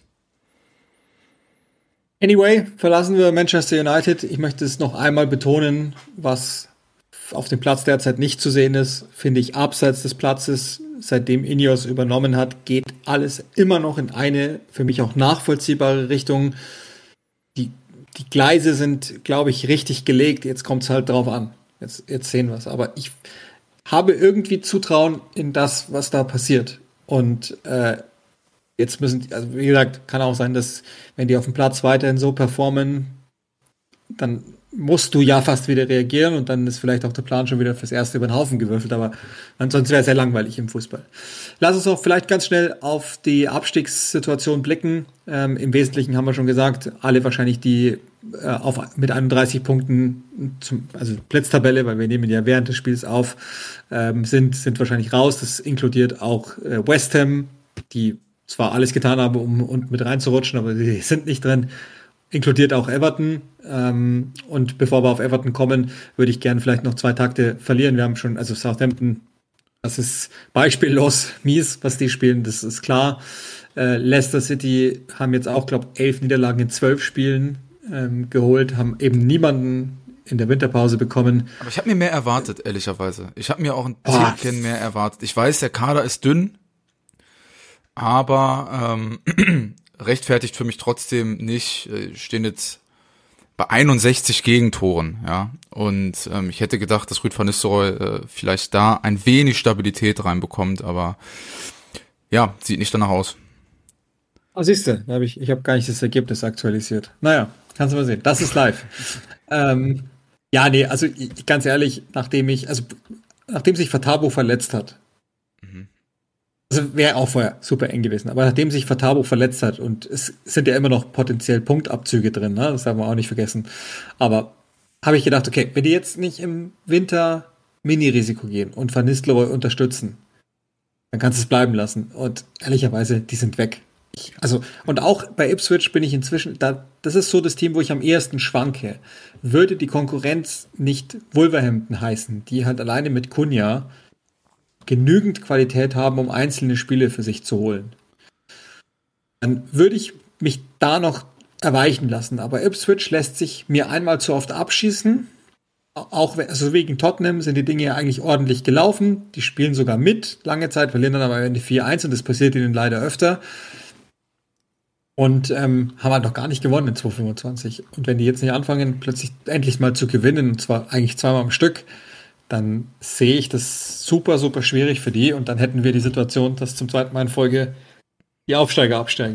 Anyway, verlassen wir Manchester United. Ich möchte es noch einmal betonen, was auf dem Platz derzeit nicht zu sehen ist, finde ich abseits des Platzes, seitdem Ineos übernommen hat, geht alles immer noch in eine für mich auch nachvollziehbare Richtung. Die Gleise sind, glaube ich, richtig gelegt. Jetzt kommt es halt drauf an. Jetzt sehen wir es. Aber ich habe irgendwie Zutrauen in das, was da passiert. Und jetzt also wie gesagt, kann auch sein, dass wenn die auf dem Platz weiterhin so performen, dann musst du ja fast wieder reagieren und dann ist vielleicht auch der Plan schon wieder fürs Erste über den Haufen gewürfelt, aber ansonsten wäre es sehr langweilig im Fußball. Lass uns auch vielleicht ganz schnell auf die Abstiegssituation blicken. Im Wesentlichen haben wir schon gesagt, alle wahrscheinlich die mit 31 Punkten, also Blitztabelle, weil wir nehmen ja während des Spiels auf, sind wahrscheinlich raus. Das inkludiert auch West Ham, die zwar alles getan haben, um mit reinzurutschen, aber sie sind nicht drin. Inkludiert auch Everton. Und bevor wir auf Everton kommen, würde ich gerne vielleicht noch 2 Takte verlieren. Wir haben schon, also Southampton, das ist beispiellos mies, was die spielen, das ist klar. Leicester City haben jetzt auch, glaube ich, 11 Niederlagen in 12 Spielen geholt, haben eben niemanden in der Winterpause bekommen. Aber ich habe mir mehr erwartet, ehrlicherweise. Ich habe mir auch ein Ticken mehr erwartet. Ich weiß, der Kader ist dünn, aber rechtfertigt für mich trotzdem nicht, stehen jetzt bei 61 Gegentoren, ja, und ich hätte gedacht, dass Ruud van Nistelrooy vielleicht da ein wenig Stabilität reinbekommt, aber ja, sieht nicht danach aus. Ah, siehst du, ich habe gar nicht das Ergebnis aktualisiert. Naja, kannst du mal sehen, das ist live. Ja, nee, also ganz ehrlich, nachdem sich Fatabu verletzt hat, also wäre auch vorher super eng gewesen. Aber nachdem sich Fatabu verletzt hat und es sind ja immer noch potenziell Punktabzüge drin, ne? Das darf man auch nicht vergessen. Aber habe ich gedacht, okay, wenn die jetzt nicht im Winter Mini-Risiko gehen und Van Nistelrooy unterstützen, dann kannst du es bleiben lassen. Und ehrlicherweise, die sind weg. Und auch bei Ipswich bin ich inzwischen, das ist so das Team, wo ich am ehesten schwanke. Würde die Konkurrenz nicht Wolverhampton heißen, die halt alleine mit Cunha genügend Qualität haben, um einzelne Spiele für sich zu holen, dann würde ich mich da noch erweichen lassen. Aber Ipswich lässt sich mir einmal zu oft abschießen. Auch also wegen Tottenham sind die Dinge ja eigentlich ordentlich gelaufen. Die spielen sogar mit, lange Zeit, verlieren dann aber am Ende 4-1 und das passiert ihnen leider öfter. Und haben halt noch gar nicht gewonnen in 2025. Und wenn die jetzt nicht anfangen, plötzlich endlich mal zu gewinnen, und zwar eigentlich 2-mal am Stück, dann sehe ich das super, super schwierig für die. Und dann hätten wir die Situation, dass zum 2. Mal in Folge die Aufsteiger absteigen.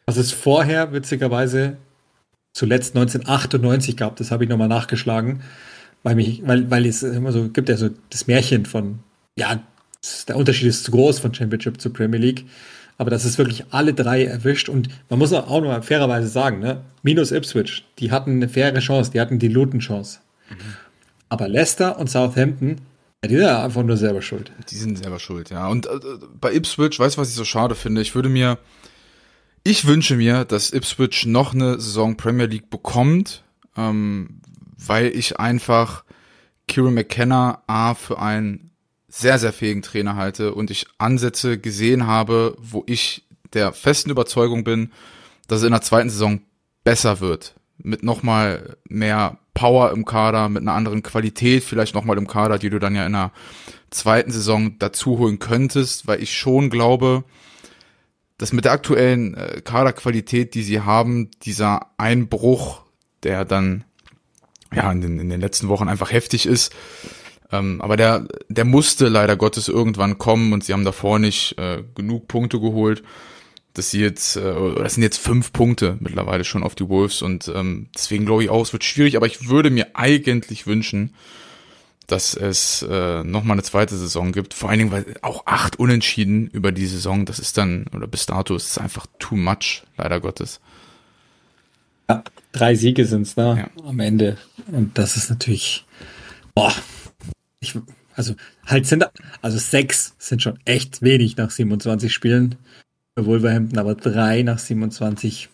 Was es vorher witzigerweise zuletzt 1998 gab, das habe ich nochmal nachgeschlagen, weil es immer so gibt ja so das Märchen von, ja, der Unterschied ist zu groß von Championship zu Premier League, aber das ist wirklich alle drei erwischt und man muss auch noch mal fairerweise sagen, ne, minus Ipswich, die hatten eine faire Chance, die hatten die Luton-Chance. Aber Leicester und Southampton, ja, die sind ja einfach nur selber schuld. Die sind selber schuld, ja. Und bei Ipswich, weißt du, was ich so schade finde? Ich wünsche mir, dass Ipswich noch eine Saison Premier League bekommt, weil ich einfach Kieran McKenna für einen sehr, sehr fähigen Trainer halte und ich Ansätze gesehen habe, wo ich der festen Überzeugung bin, dass es in der zweiten Saison besser wird. Mit nochmal mehr Power im Kader, mit einer anderen Qualität vielleicht nochmal im Kader, die du dann ja in der zweiten Saison dazu holen könntest, weil ich schon glaube, dass mit der aktuellen Kaderqualität, die sie haben, dieser Einbruch, der dann ja in den letzten Wochen einfach heftig ist, aber der musste leider Gottes irgendwann kommen und sie haben davor nicht genug Punkte geholt, dass sie jetzt, das sind jetzt 5 Punkte mittlerweile schon auf die Wolves und deswegen glaube ich auch, es wird schwierig, aber ich würde mir eigentlich wünschen, dass es nochmal eine zweite Saison gibt, vor allen Dingen, weil auch 8 Unentschieden über die Saison, das ist dann, oder bis dato ist es einfach too much, leider Gottes. Ja, 3 Siege sind es da am Ende und das ist natürlich, boah, also 6 sind schon echt wenig nach 27 Spielen für Wolverhampton, aber 3 nach 27,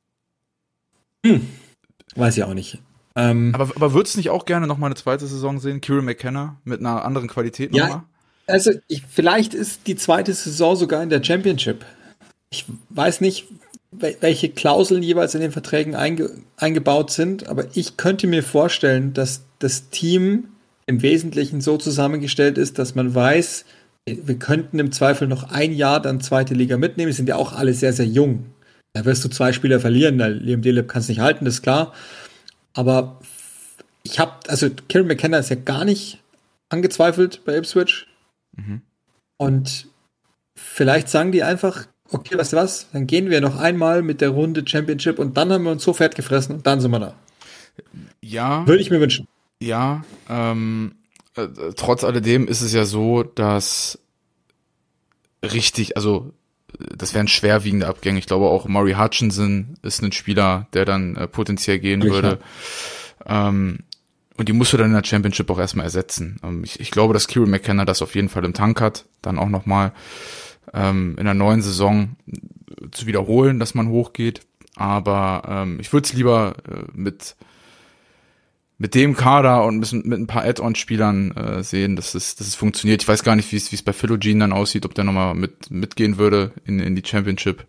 weiß ich auch nicht. Aber würdest du nicht auch gerne nochmal eine zweite Saison sehen, Kieran McKenna, mit einer anderen Qualität nochmal? Ja, also vielleicht ist die zweite Saison sogar in der Championship. Ich weiß nicht, welche Klauseln jeweils in den Verträgen eingebaut sind, aber ich könnte mir vorstellen, dass das Team im Wesentlichen so zusammengestellt ist, dass man weiß, wir könnten im Zweifel noch ein Jahr dann zweite Liga mitnehmen. Die sind ja auch alle sehr, sehr jung. Da wirst du 2 Spieler verlieren, weil Liam Delap kann es nicht halten, das ist klar. Aber Kieran McKenna ist ja gar nicht angezweifelt bei Ipswich. Und vielleicht sagen die einfach, okay, weißt du was, dann gehen wir noch einmal mit der Runde Championship und dann haben wir uns so fett gefressen und dann sind wir da. Ja. Würde ich mir wünschen. Ja, trotz alledem ist es ja so, dass das wären schwerwiegende Abgänge. Ich glaube auch Murray Hutchinson ist ein Spieler, der dann potenziell gehen würde. Und die musst du dann in der Championship auch erstmal ersetzen. Ich glaube, dass Kieran McKenna das auf jeden Fall im Tank hat, dann auch nochmal in der neuen Saison zu wiederholen, dass man hochgeht. Aber ich würde es lieber mit dem Kader und mit ein paar Add-on-Spielern sehen, dass es funktioniert. Ich weiß gar nicht, wie es bei Philogene dann aussieht, ob der nochmal mitgehen würde in die Championship.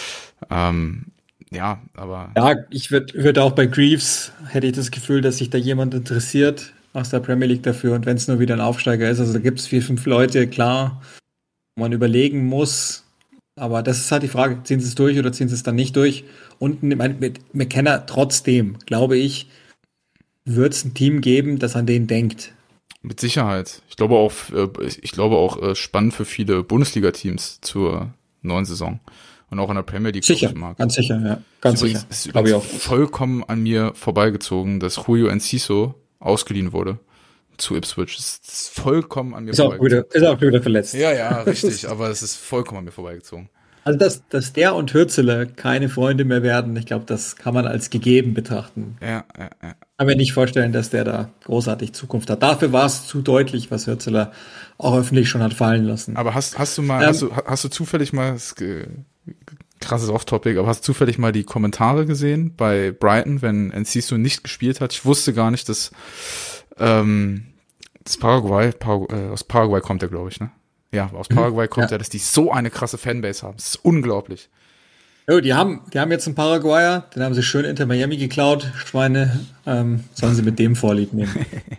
Ja, aber... Ja, ich würde auch bei Greaves, hätte ich das Gefühl, dass sich da jemand interessiert aus der Premier League dafür und wenn es nur wieder ein Aufsteiger ist, also da gibt es 4, 5 Leute, klar, wo man überlegen muss, aber das ist halt die Frage, ziehen sie es durch oder ziehen sie es dann nicht durch? Und mit McKenna trotzdem, glaube ich, wird es ein Team geben, das an den denkt. Mit Sicherheit. Ich glaube auch spannend für viele Bundesliga-Teams zur neuen Saison. Und auch in der Premier League. Sicher, ganz sicher, ja. Ganz sicher. Es ist übrigens vollkommen an mir vorbeigezogen, dass Julio Enciso ausgeliehen wurde zu Ipswich. Es ist vollkommen an mir vorbeigezogen. Ist auch wieder verletzt. Ja, richtig, aber es ist vollkommen an mir vorbeigezogen. Also, dass der und Hürzeler keine Freunde mehr werden, ich glaube, das kann man als gegeben betrachten. Ja. Kann mir nicht vorstellen, dass der da großartig Zukunft hat. Dafür war es zu deutlich, was Hürzeler auch öffentlich schon hat fallen lassen. Aber hast du zufällig mal, krasses Off-Topic, aber hast du zufällig mal die Kommentare gesehen bei Brighton, wenn Enciso nicht gespielt hat? Ich wusste gar nicht, dass das aus Paraguay kommt er, glaube ich, ne? Ja, aus Paraguay kommt er, dass die so eine krasse Fanbase haben. Das ist unglaublich. Oh, die haben jetzt einen Paraguayer, den haben sie schön Inter Miami geklaut, Schweine, sollen sie mit dem Vorlieb nehmen.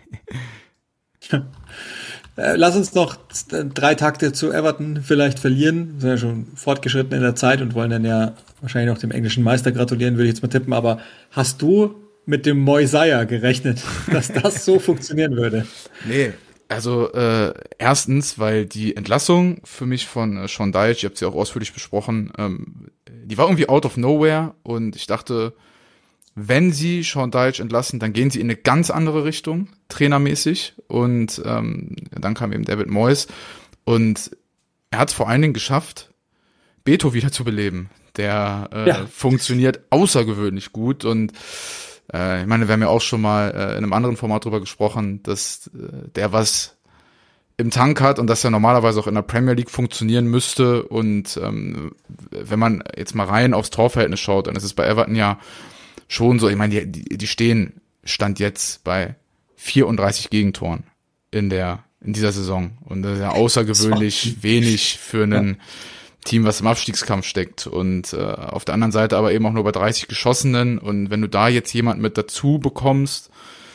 Lass uns noch 3 Takte zu Everton vielleicht verlieren. Wir sind ja schon fortgeschritten in der Zeit und wollen dann ja wahrscheinlich noch dem englischen Meister gratulieren, würde ich jetzt mal tippen. Aber hast du mit dem Moisaya gerechnet, dass das so funktionieren würde? Nee, Also erstens, weil die Entlassung für mich von Sean Dyche, ihr habt sie auch ausführlich besprochen, die war irgendwie out of nowhere und ich dachte, wenn sie Sean Dyche entlassen, dann gehen sie in eine ganz andere Richtung, trainermäßig, und dann kam eben David Moyes und er hat es vor allen Dingen geschafft, Beto wieder zu beleben. Der funktioniert außergewöhnlich gut und ich meine, wir haben ja auch schon mal in einem anderen Format drüber gesprochen, dass der was im Tank hat und dass er normalerweise auch in der Premier League funktionieren müsste. Und wenn man jetzt mal rein aufs Torverhältnis schaut, dann ist es bei Everton ja schon so, ich meine, die stehen Stand jetzt bei 34 Gegentoren in dieser Saison. Und das ist ja außergewöhnlich wenig für einen Team, was im Abstiegskampf steckt, und auf der anderen Seite aber eben auch nur bei 30 Geschossenen, und wenn du da jetzt jemanden mit dazu bekommst,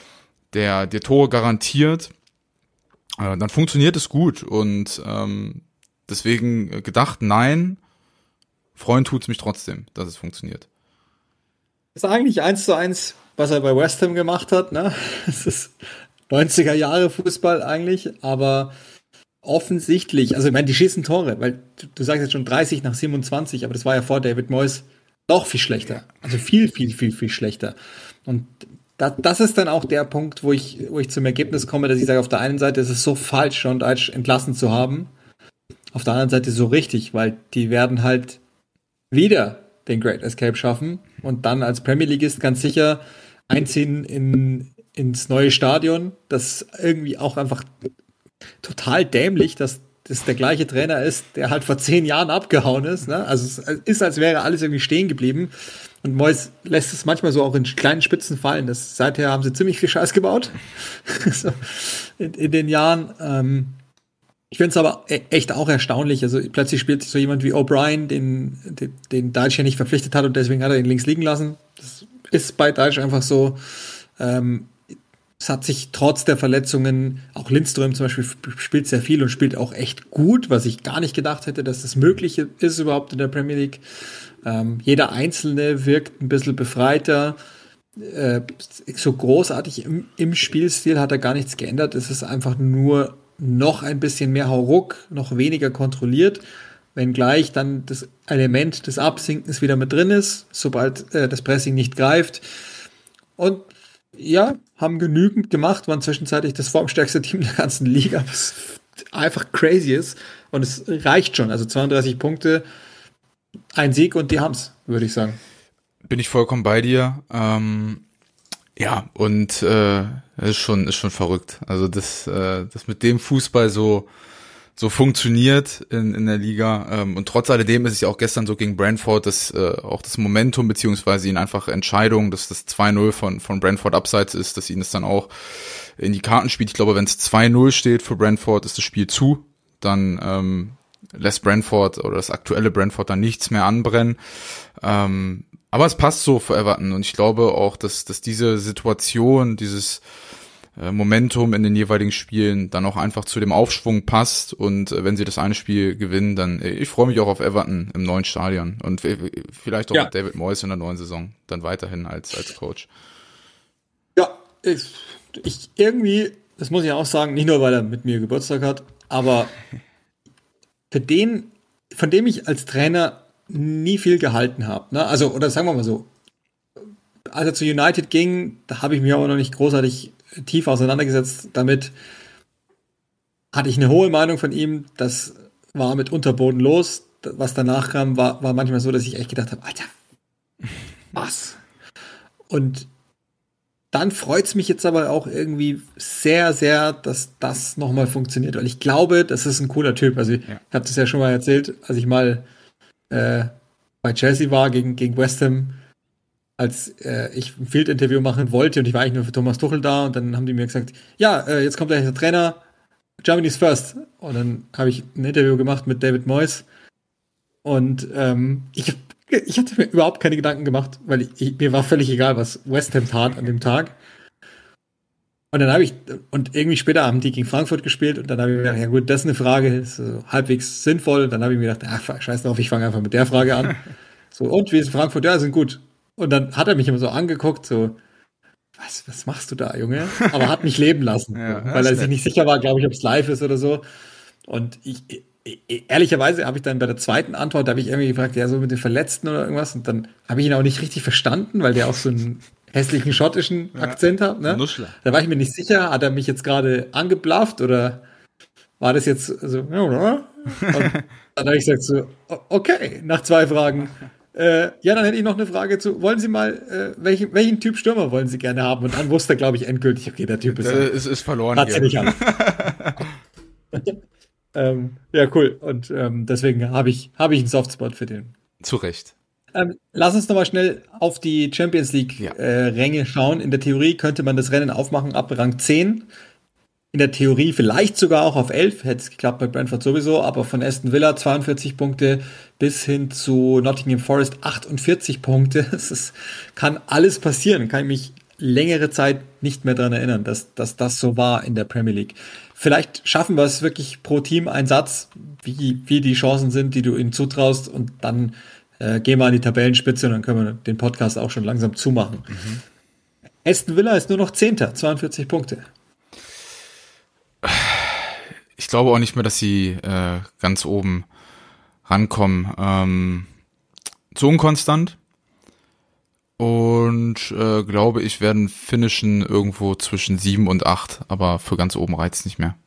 der dir Tore garantiert, dann funktioniert es gut, und deswegen gedacht, nein, freuen tut's mich trotzdem, dass es funktioniert. Das ist eigentlich 1:1, was er bei West Ham gemacht hat, ne? Es ist 90er Jahre Fußball eigentlich, aber offensichtlich, also ich meine, die schießen Tore, weil du sagst jetzt schon 30 nach 27, aber das war ja vor David Moyes noch viel schlechter. Also viel, viel, viel, viel schlechter. Und das ist dann auch der Punkt, wo ich zum Ergebnis komme, dass ich sage, auf der einen Seite ist es so falsch, Sean Dyche entlassen zu haben, auf der anderen Seite so richtig, weil die werden halt wieder den Great Escape schaffen und dann als Premier Leagueist ganz sicher einziehen ins neue Stadion, das irgendwie auch einfach total dämlich, dass das der gleiche Trainer ist, der halt vor 10 Jahren abgehauen ist. Ne? Also es ist, als wäre alles irgendwie stehen geblieben. Und Moyes lässt es manchmal so auch in kleinen Spitzen fallen. Seither haben sie ziemlich viel Scheiß gebaut. So, in den Jahren. Ich finde es aber echt auch erstaunlich. Also plötzlich spielt so jemand wie O'Brien, den Dyche ja nicht verpflichtet hat und deswegen hat er ihn links liegen lassen. Das ist bei Dyche einfach so. Es hat sich trotz der Verletzungen, auch Lindström zum Beispiel spielt sehr viel und spielt auch echt gut, was ich gar nicht gedacht hätte, dass das möglich ist überhaupt in der Premier League. Jeder Einzelne wirkt ein bisschen befreiter. So großartig im Spielstil hat er gar nichts geändert. Es ist einfach nur noch ein bisschen mehr Hauruck, noch weniger kontrolliert, wenngleich dann das Element des Absinkens wieder mit drin ist, sobald das Pressing nicht greift. Und ja, haben genügend gemacht, waren zwischenzeitlich das formstärkste Team der ganzen Liga, was einfach crazy ist. Und es reicht schon. Also 32 Punkte, ein Sieg und die haben's, würde ich sagen. Bin ich vollkommen bei dir. Ja, und ist schon verrückt. Also das mit dem Fußball so funktioniert in der Liga. Und trotz alledem ist es ja auch gestern so gegen Brentford, dass auch das Momentum beziehungsweise ihnen einfach Entscheidung, dass das 2-0 von Brentford abseits ist, dass ihnen das dann auch in die Karten spielt. Ich glaube, wenn es 2-0 steht für Brentford, ist das Spiel zu. Dann lässt Brentford oder das aktuelle Brentford dann nichts mehr anbrennen. Aber es passt so für Everton. Und ich glaube auch, dass diese Situation, dieses Momentum in den jeweiligen Spielen dann auch einfach zu dem Aufschwung passt, und wenn sie das eine Spiel gewinnen, dann ich freue mich auch auf Everton im neuen Stadion und vielleicht auch mit David Moyes in der neuen Saison dann weiterhin als Coach. Ja, ich irgendwie, das muss ich auch sagen, nicht nur weil er mit mir Geburtstag hat, aber von dem ich als Trainer nie viel gehalten habe, ne? Also, oder sagen wir mal so, als er zu United ging, da habe ich mich aber noch nicht großartig tief auseinandergesetzt damit, hatte ich eine hohe Meinung von ihm, das war mit Unterboden los, was danach kam, war manchmal so, dass ich echt gedacht habe, Alter, was? Und dann freut es mich jetzt aber auch irgendwie sehr, sehr, dass das nochmal funktioniert, weil ich glaube, das ist ein cooler Typ. Also ich habe das ja schon mal erzählt, als ich mal bei Chelsea war gegen West Ham, als ich ein Field-Interview machen wollte und ich war eigentlich nur für Thomas Tuchel da und dann haben die mir gesagt, ja, jetzt kommt gleich der Trainer, Germany's First. Und dann habe ich ein Interview gemacht mit David Moyes und ich hatte mir überhaupt keine Gedanken gemacht, weil mir war völlig egal, was West Ham tat an dem Tag. Und dann und irgendwie später haben die gegen Frankfurt gespielt und dann habe ich mir gedacht, ja gut, das ist eine Frage, ist so halbwegs sinnvoll. Und dann habe ich mir gedacht, scheiß drauf, ich fange einfach mit der Frage an. So, und wie ist Frankfurt? Ja, sind gut. Und dann hat er mich immer so angeguckt, so, was machst du da, Junge? Aber hat mich leben lassen, Ja, weil er ist sich nett. nicht sicher war, glaube ich, ob es live ist oder so. Und ehrlicherweise habe ich dann bei der zweiten Antwort, da habe ich irgendwie gefragt, ja, so mit den Verletzten oder irgendwas. Und dann habe ich ihn auch nicht richtig verstanden, weil der auch so einen hässlichen schottischen Akzent hat. So ein Ne? Nuschler. Da war ich mir nicht sicher, hat er mich jetzt gerade angeblafft oder war das jetzt so, ja, oder? Und dann habe ich gesagt so, okay, nach 2 Fragen. Ja, dann hätte ich noch eine Frage zu, wollen Sie mal, welchen Typ Stürmer wollen Sie gerne haben? Und dann wusste er, glaube ich, endgültig, okay, der Typ ist Es ist verloren hat sie hier. nicht an. Ja, cool. Und deswegen habe ich einen Softspot für den. Zu Recht. Lass uns nochmal schnell auf die Champions League Ja. Ränge schauen. In der Theorie könnte man das Rennen aufmachen ab Rang 10. In der Theorie vielleicht sogar auch auf 11. Hätte es geklappt bei Brentford sowieso. Aber von Aston Villa 42 Punkte bis hin zu Nottingham Forest 48 Punkte. Kann alles passieren. Kann ich mich längere Zeit nicht mehr daran erinnern, dass das so war in der Premier League. Vielleicht schaffen wir es wirklich pro Team einen Satz, wie die Chancen sind, die du ihnen zutraust. Und dann gehen wir an die Tabellenspitze und dann können wir den Podcast auch schon langsam zumachen. Aston Villa ist nur noch 10. 42 Punkte. Ich glaube auch nicht mehr, dass sie ganz oben rankommen. Zu unkonstant. Und glaube ich, werden finishen irgendwo zwischen 7 und 8. Aber für ganz oben reizt nicht mehr.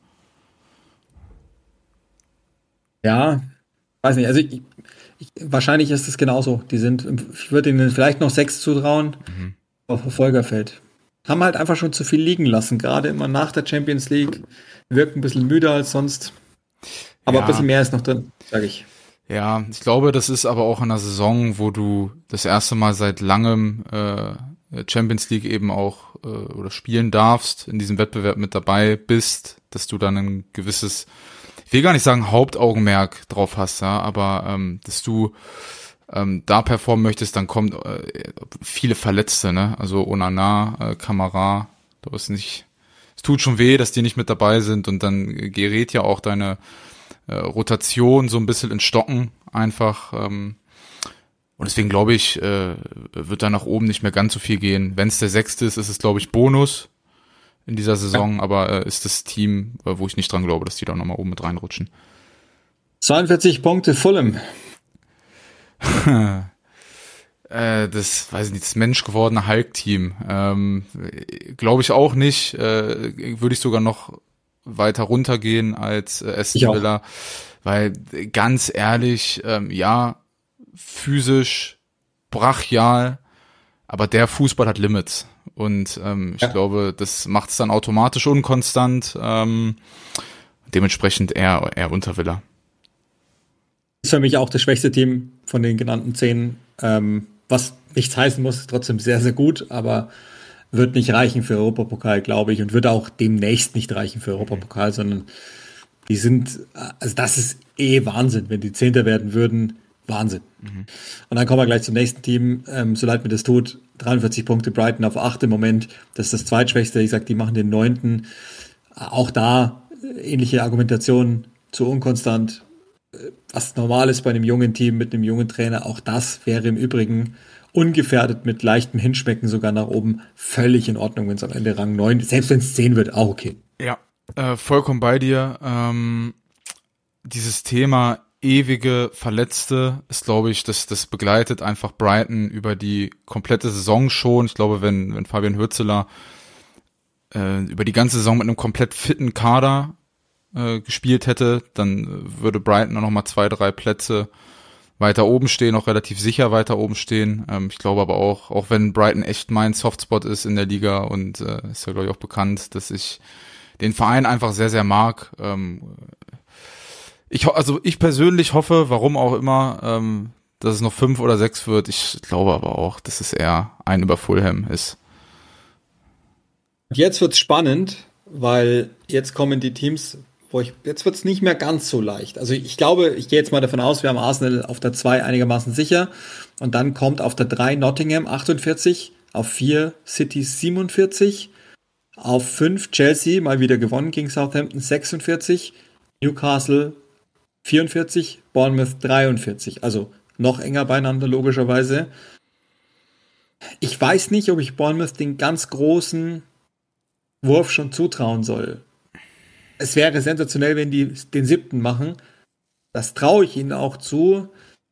Ja, weiß nicht. Also wahrscheinlich ist es genauso. Ich würde ihnen vielleicht noch 6 zutrauen auf Verfolgerfeld. Haben halt einfach schon zu viel liegen lassen. Gerade immer nach der Champions League. Wirkt ein bisschen müder als sonst. Aber Ja. ein bisschen mehr ist noch drin, sage ich. Ja, ich glaube, das ist aber auch in einer Saison, wo du das erste Mal seit langem Champions League eben auch oder spielen darfst, in diesem Wettbewerb mit dabei bist, dass du dann ein gewisses, ich will gar nicht sagen Hauptaugenmerk drauf hast, ja, aber dass du da performen möchtest, dann kommt viele Verletzte, ne? Also Onana, Kamara, da ist nicht, es tut schon weh, dass die nicht mit dabei sind und dann gerät ja auch deine Rotation so ein bisschen in Stocken einfach. Und deswegen glaube ich, wird da nach oben nicht mehr ganz so viel gehen. Wenn es der 6. ist es, glaube ich, Bonus in dieser Saison, aber ist das Team, wo ich nicht dran glaube, dass die da nochmal oben mit reinrutschen. 42 Punkte Fulham. Das, weiß ich nicht, das menschgewordene Hulk-Team. Glaube ich auch nicht. Würde ich sogar noch weiter runtergehen als Aston Villa. Weil, ganz ehrlich, ja, physisch, brachial, aber der Fußball hat Limits. Und ich glaube, das macht es dann automatisch unkonstant. Dementsprechend eher unter Villa. Ist für mich auch das schwächste Team von den genannten 10. Was nichts heißen muss, ist trotzdem sehr, sehr gut, aber wird nicht reichen für Europapokal, glaube ich, und wird auch demnächst nicht reichen für Europapokal, sondern die sind, also das ist Wahnsinn, wenn die 10. werden würden, Wahnsinn. Und dann kommen wir gleich zum nächsten Team, so leid mir das tut, 43 Punkte, Brighton auf 8 im Moment, das ist das zweitschwächste, ich sag, die machen den 9. Auch da ähnliche Argumentation zu unkonstant, was normal ist bei einem jungen Team mit einem jungen Trainer, auch das wäre im Übrigen ungefährdet mit leichtem Hinschmecken sogar nach oben völlig in Ordnung, wenn es am Ende Rang 9, selbst wenn es 10 wird, auch okay. Ja, vollkommen bei dir. Dieses Thema ewige Verletzte ist, glaube ich, das begleitet einfach Brighton über die komplette Saison schon. Ich glaube, wenn Fabian Hürzeler über die ganze Saison mit einem komplett fitten Kader gespielt hätte, dann würde Brighton auch noch mal 2, 3 Plätze weiter oben stehen, auch relativ sicher weiter oben stehen. Ich glaube aber auch wenn Brighton echt mein Softspot ist in der Liga und ist ja, glaube ich, auch bekannt, dass ich den Verein einfach sehr, sehr mag. Ich persönlich hoffe, warum auch immer, dass es noch 5 oder 6 wird. Ich glaube aber auch, dass es eher ein über Fulham ist. Jetzt wird's spannend, weil jetzt kommen die Teams, jetzt wird's nicht mehr ganz so leicht. Also ich glaube, ich gehe jetzt mal davon aus, wir haben Arsenal auf der 2 einigermaßen sicher und dann kommt auf der 3 Nottingham 48, auf 4 City 47, auf 5 Chelsea, mal wieder gewonnen gegen Southampton 46, Newcastle 44, Bournemouth 43, also noch enger beieinander logischerweise. Ich weiß nicht, ob ich Bournemouth den ganz großen Wurf schon zutrauen soll. Es wäre sensationell, wenn die den 7. machen. Das traue ich ihnen auch zu.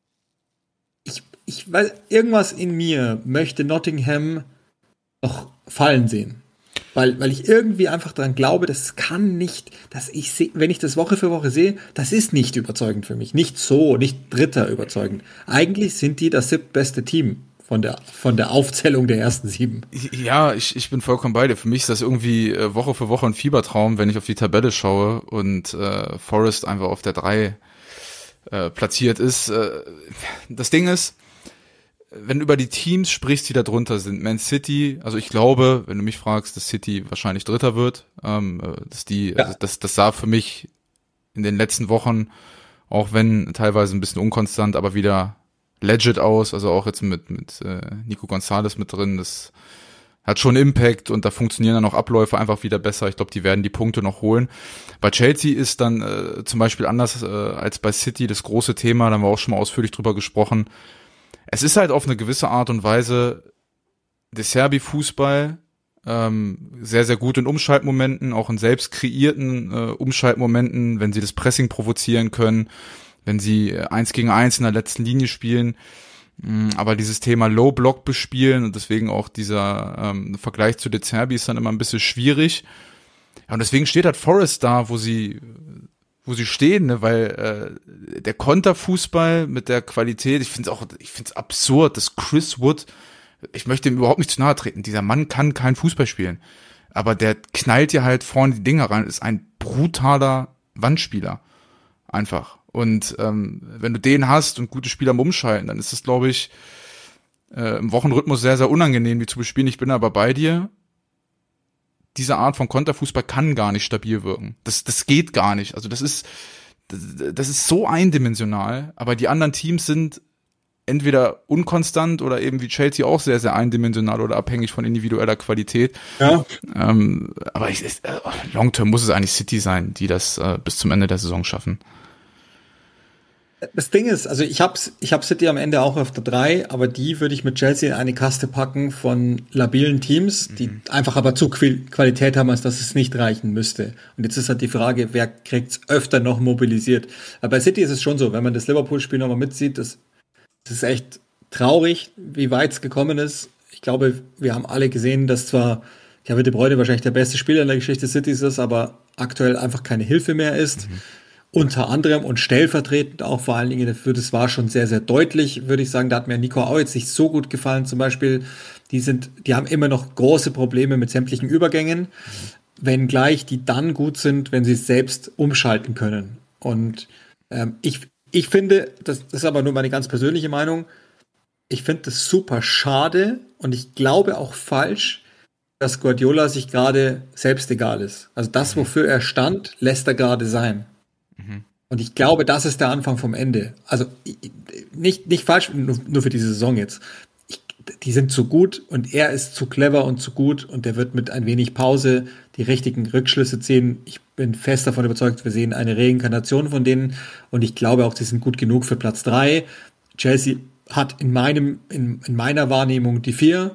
Ich weiß, irgendwas in mir möchte Nottingham noch fallen sehen. Weil ich irgendwie einfach daran glaube, das kann nicht, wenn ich das Woche für Woche sehe, das ist nicht überzeugend für mich. Nicht so, nicht Dritter überzeugend. Eigentlich sind die das 7. Team von der Aufzählung der ersten 7. Ja, ich bin vollkommen bei dir. Für mich ist das irgendwie Woche für Woche ein Fiebertraum, wenn ich auf die Tabelle schaue und Forest einfach auf der 3 platziert ist. Das Ding ist, wenn du über die Teams sprichst, die da drunter sind, Man City, also ich glaube, wenn du mich fragst, dass City wahrscheinlich Dritter wird, das sah für mich in den letzten Wochen, auch wenn teilweise ein bisschen unkonstant, aber wieder legit aus, also auch jetzt mit Nico Gonzalez mit drin, das hat schon Impact und da funktionieren dann auch Abläufe einfach wieder besser. Ich glaube, die werden die Punkte noch holen. Bei Chelsea ist dann zum Beispiel anders als bei City das große Thema, da haben wir auch schon mal ausführlich drüber gesprochen. Es ist halt auf eine gewisse Art und Weise De Zerbi-Fußball, sehr, sehr gut in Umschaltmomenten, auch in selbst kreierten Umschaltmomenten, wenn sie das Pressing provozieren können, wenn sie 1 gegen 1 in der letzten Linie spielen, aber dieses Thema Low-Block bespielen und deswegen auch dieser Vergleich zu De Zerbi ist dann immer ein bisschen schwierig. Ja, und deswegen steht halt Forest da, wo sie stehen, ne? Weil der Konterfußball mit der Qualität, ich finde es absurd, dass Chris Wood, ich möchte ihm überhaupt nicht zu nahe treten, dieser Mann kann kein Fußball spielen, aber der knallt dir halt vorne die Dinger rein, ist ein brutaler Wandspieler, einfach. Und wenn du den hast und gute Spieler am Umschalten, dann ist das, glaube ich, im Wochenrhythmus sehr, sehr unangenehm, die zu bespielen. Ich bin aber bei dir. Diese Art von Konterfußball kann gar nicht stabil wirken. Das geht gar nicht. Also das ist so eindimensional, aber die anderen Teams sind entweder unkonstant oder eben wie Chelsea auch sehr, sehr eindimensional oder abhängig von individueller Qualität. Ja. Aber long-term muss es eigentlich City sein, die das bis zum Ende der Saison schaffen. Das Ding ist, also ich hab City am Ende auch auf der 3, aber die würde ich mit Chelsea in eine Kaste packen von labilen Teams, die einfach aber zu viel Qualität haben, als dass es nicht reichen müsste. Und jetzt ist halt die Frage, wer kriegt's öfter noch mobilisiert. Aber bei City ist es schon so, wenn man das Liverpool-Spiel nochmal mitsieht, das ist echt traurig, wie weit es gekommen ist. Ich glaube, wir haben alle gesehen, dass zwar Kevin De Bruyne wahrscheinlich der beste Spieler in der Geschichte Citys ist, aber aktuell einfach keine Hilfe mehr ist. Unter anderem und stellvertretend auch vor allen Dingen dafür, das war schon sehr, sehr deutlich, würde ich sagen. Da hat mir Nico auch jetzt nicht so gut gefallen. Zum Beispiel, die haben immer noch große Probleme mit sämtlichen Übergängen, wenngleich die dann gut sind, wenn sie es selbst umschalten können. Und ich finde, das ist aber nur meine ganz persönliche Meinung, ich finde das super schade und ich glaube auch falsch, dass Guardiola sich gerade selbst egal ist. Also das, wofür er stand, lässt er gerade sein. Und ich glaube, das ist der Anfang vom Ende. Also nicht falsch, nur für diese Saison jetzt. Die sind zu gut und er ist zu clever und zu gut und der wird mit ein wenig Pause die richtigen Rückschlüsse ziehen. Ich bin fest davon überzeugt, wir sehen eine Reinkarnation von denen und ich glaube auch, sie sind gut genug für Platz 3. Chelsea hat in meiner Wahrnehmung die 4.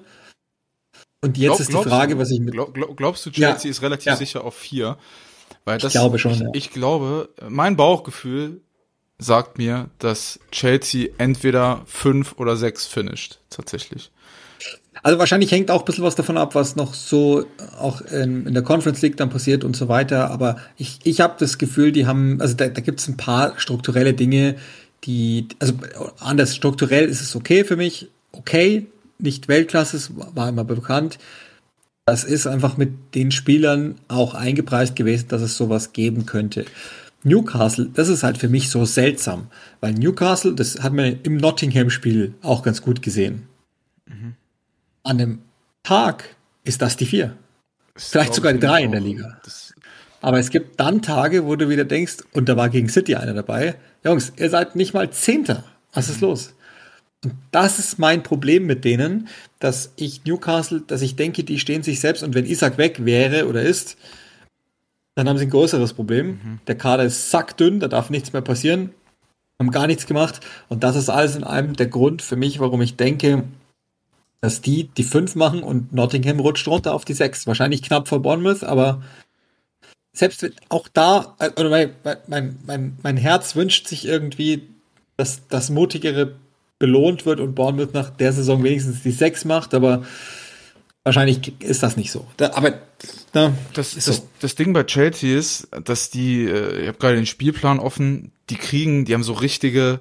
Und jetzt ist die Frage, was ich mit... Glaubst du, Chelsea ist relativ sicher auf 4? Weil ich glaube schon, ich glaube, mein Bauchgefühl sagt mir, dass Chelsea entweder 5 oder 6 finisht, tatsächlich. Also wahrscheinlich hängt auch ein bisschen was davon ab, was noch so auch in der Conference League dann passiert und so weiter. Aber ich habe das Gefühl, die haben, also da gibt es ein paar strukturelle Dinge, also anders, strukturell ist es okay für mich, okay, nicht Weltklasse, es war immer bekannt. Das ist einfach mit den Spielern auch eingepreist gewesen, dass es sowas geben könnte. Newcastle, das ist halt für mich so seltsam, weil Newcastle, das hat man im Nottingham-Spiel auch ganz gut gesehen. An dem Tag ist das die 4. Vielleicht sogar die 3 in der Liga. Aber es gibt dann Tage, wo du wieder denkst, und da war gegen City einer dabei, Jungs, ihr seid nicht mal 10. Was ist los? Und das ist mein Problem mit denen, dass ich denke, die stehen sich selbst und wenn Isak weg wäre oder ist, dann haben sie ein größeres Problem. Der Kader ist sackdünn, da darf nichts mehr passieren, haben gar nichts gemacht und das ist alles in allem der Grund für mich, warum ich denke, dass die 5 machen und Nottingham rutscht runter auf die 6. Wahrscheinlich knapp vor Bournemouth, aber selbst auch da, oder mein Herz wünscht sich irgendwie, dass das Mutigere belohnt wird und Bournemouth nach der Saison wenigstens die 6 macht, aber wahrscheinlich ist das nicht so. Das Ding bei Chelsea ist, dass ich habe gerade den Spielplan offen, die haben so richtig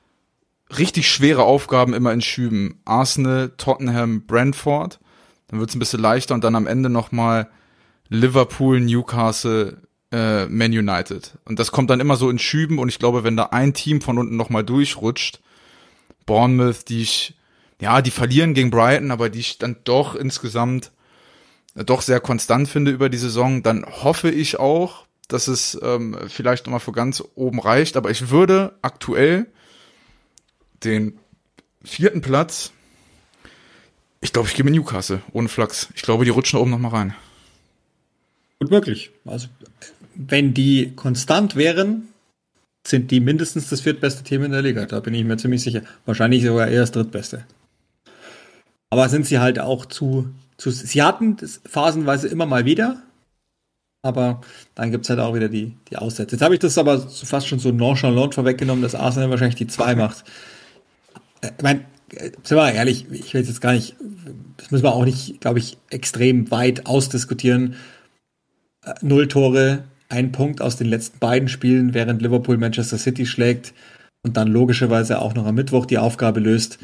schwere Aufgaben immer in Schüben. Arsenal, Tottenham, Brentford, dann wird's ein bisschen leichter und dann am Ende nochmal Liverpool, Newcastle, Man United. Und das kommt dann immer so in Schüben und ich glaube, wenn da ein Team von unten nochmal durchrutscht, Bournemouth, die verlieren gegen Brighton, aber die ich dann doch insgesamt doch sehr konstant finde über die Saison, dann hoffe ich auch, dass es vielleicht nochmal für ganz oben reicht, aber ich würde aktuell den 4. Platz, ich glaube, ich gehe mit Newcastle, ohne Flachs. Ich glaube, die rutschen oben nochmal rein. Gut möglich. Also, wenn die konstant wären, sind die mindestens das 4. Team in der Liga. Da bin ich mir ziemlich sicher. Wahrscheinlich sogar eher das 3. Aber sind sie halt auch sie hatten das phasenweise immer mal wieder, aber dann gibt es halt auch wieder die Aussätze. Jetzt habe ich das aber fast schon so nonchalant vorweggenommen, dass Arsenal wahrscheinlich die 2 macht. Ich meine, sind wir ehrlich, ich will jetzt gar nicht, das müssen wir auch nicht, glaube ich, extrem weit ausdiskutieren. 0 Tore, 1 Punkt aus den letzten beiden Spielen, während Liverpool Manchester City schlägt und dann logischerweise auch noch am Mittwoch die Aufgabe löst.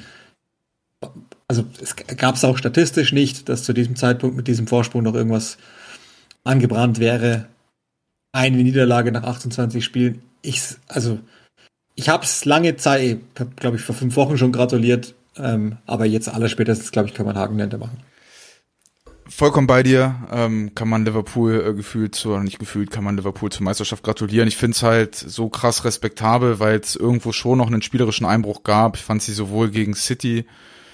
Also es gab es auch statistisch nicht, dass zu diesem Zeitpunkt mit diesem Vorsprung noch irgendwas angebrannt wäre. Eine Niederlage nach 28 Spielen. Ich habe es lange Zeit, glaube ich, vor 5 Wochen schon gratuliert, aber jetzt allerspätestens, glaube ich, kann man Haken dahinter machen. Vollkommen bei dir, kann man Liverpool kann man Liverpool zur Meisterschaft gratulieren. Ich finde es halt so krass respektabel, weil es irgendwo schon noch einen spielerischen Einbruch gab. Ich fand sie sowohl gegen City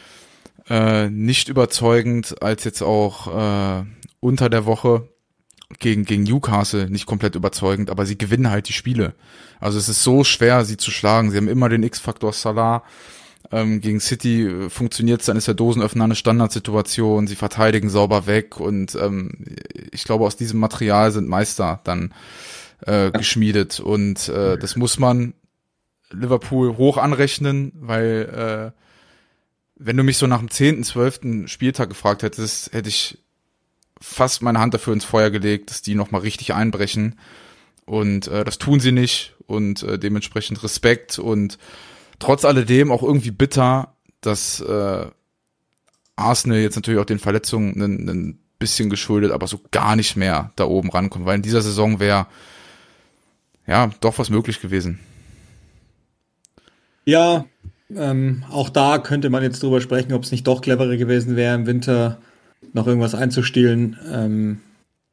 nicht überzeugend, als jetzt auch unter der Woche gegen Newcastle nicht komplett überzeugend, aber sie gewinnen halt die Spiele. Also es ist so schwer, sie zu schlagen. Sie haben immer den X-Faktor Salah. Gegen City funktioniert es, dann ist der Dosenöffner eine Standardsituation, sie verteidigen sauber weg und ich glaube, aus diesem Material sind Meister dann geschmiedet und das muss man Liverpool hoch anrechnen, weil wenn du mich so nach dem 10., 12. Spieltag gefragt hättest, hätte ich fast meine Hand dafür ins Feuer gelegt, dass die nochmal richtig einbrechen und das tun sie nicht und dementsprechend Respekt und trotz alledem auch irgendwie bitter, dass Arsenal jetzt natürlich auch den Verletzungen ein bisschen geschuldet, aber so gar nicht mehr da oben rankommt, weil in dieser Saison wäre ja doch was möglich gewesen. Ja, auch da könnte man jetzt drüber sprechen, ob es nicht doch cleverer gewesen wäre, im Winter noch irgendwas einzustielen.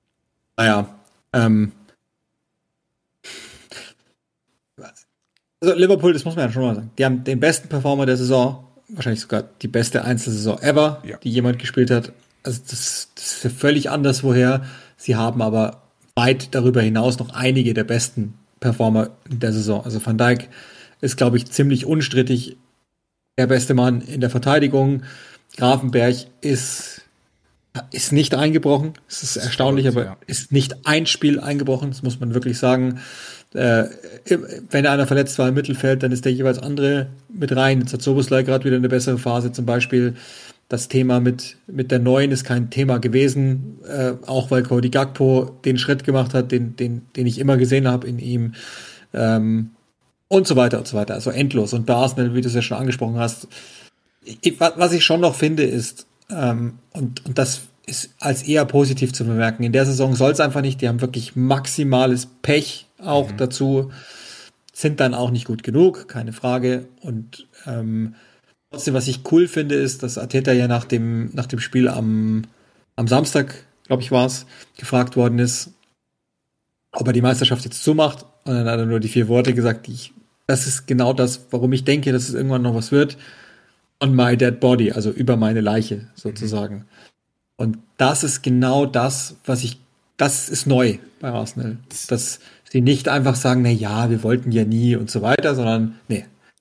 Also Liverpool, das muss man ja schon mal sagen. Die haben den besten Performer der Saison, wahrscheinlich sogar die beste Einzelsaison ever, die jemand gespielt hat. Also das ist ja völlig anders woher. Sie haben aber weit darüber hinaus noch einige der besten Performer der Saison. Also Van Dijk ist, glaube ich, ziemlich unstrittig der beste Mann in der Verteidigung. Grafenberg ist nicht eingebrochen. Es ist erstaunlich, aber ist nicht ein Spiel eingebrochen. Das muss man wirklich sagen. Wenn einer verletzt war im Mittelfeld, dann ist der jeweils andere mit rein. Jetzt hat Szoboszlai gerade wieder eine bessere Phase. Zum Beispiel das Thema mit der Neuen ist kein Thema gewesen, auch weil Cody Gakpo den Schritt gemacht hat, den ich immer gesehen habe in ihm. Und so weiter und so weiter. Also endlos. Und bei Arsenal, wie du es ja schon angesprochen hast, was ich schon noch finde, ist, und das ist als eher positiv zu bemerken, in der Saison soll es einfach nicht, die haben wirklich maximales Pech auch dazu, sind dann auch nicht gut genug, keine Frage. Und trotzdem, was ich cool finde, ist, dass Arteta ja nach dem Spiel am Samstag, glaube ich, war es, gefragt worden ist, ob er die Meisterschaft jetzt zumacht. Und dann hat er nur die 4 Worte gesagt, das ist genau das, warum ich denke, dass es irgendwann noch was wird. On my dead body, also über meine Leiche sozusagen. Und das ist genau das, das ist neu bei Arsenal. Dass sie nicht einfach sagen, na ja, wir wollten ja nie und so weiter, sondern nee.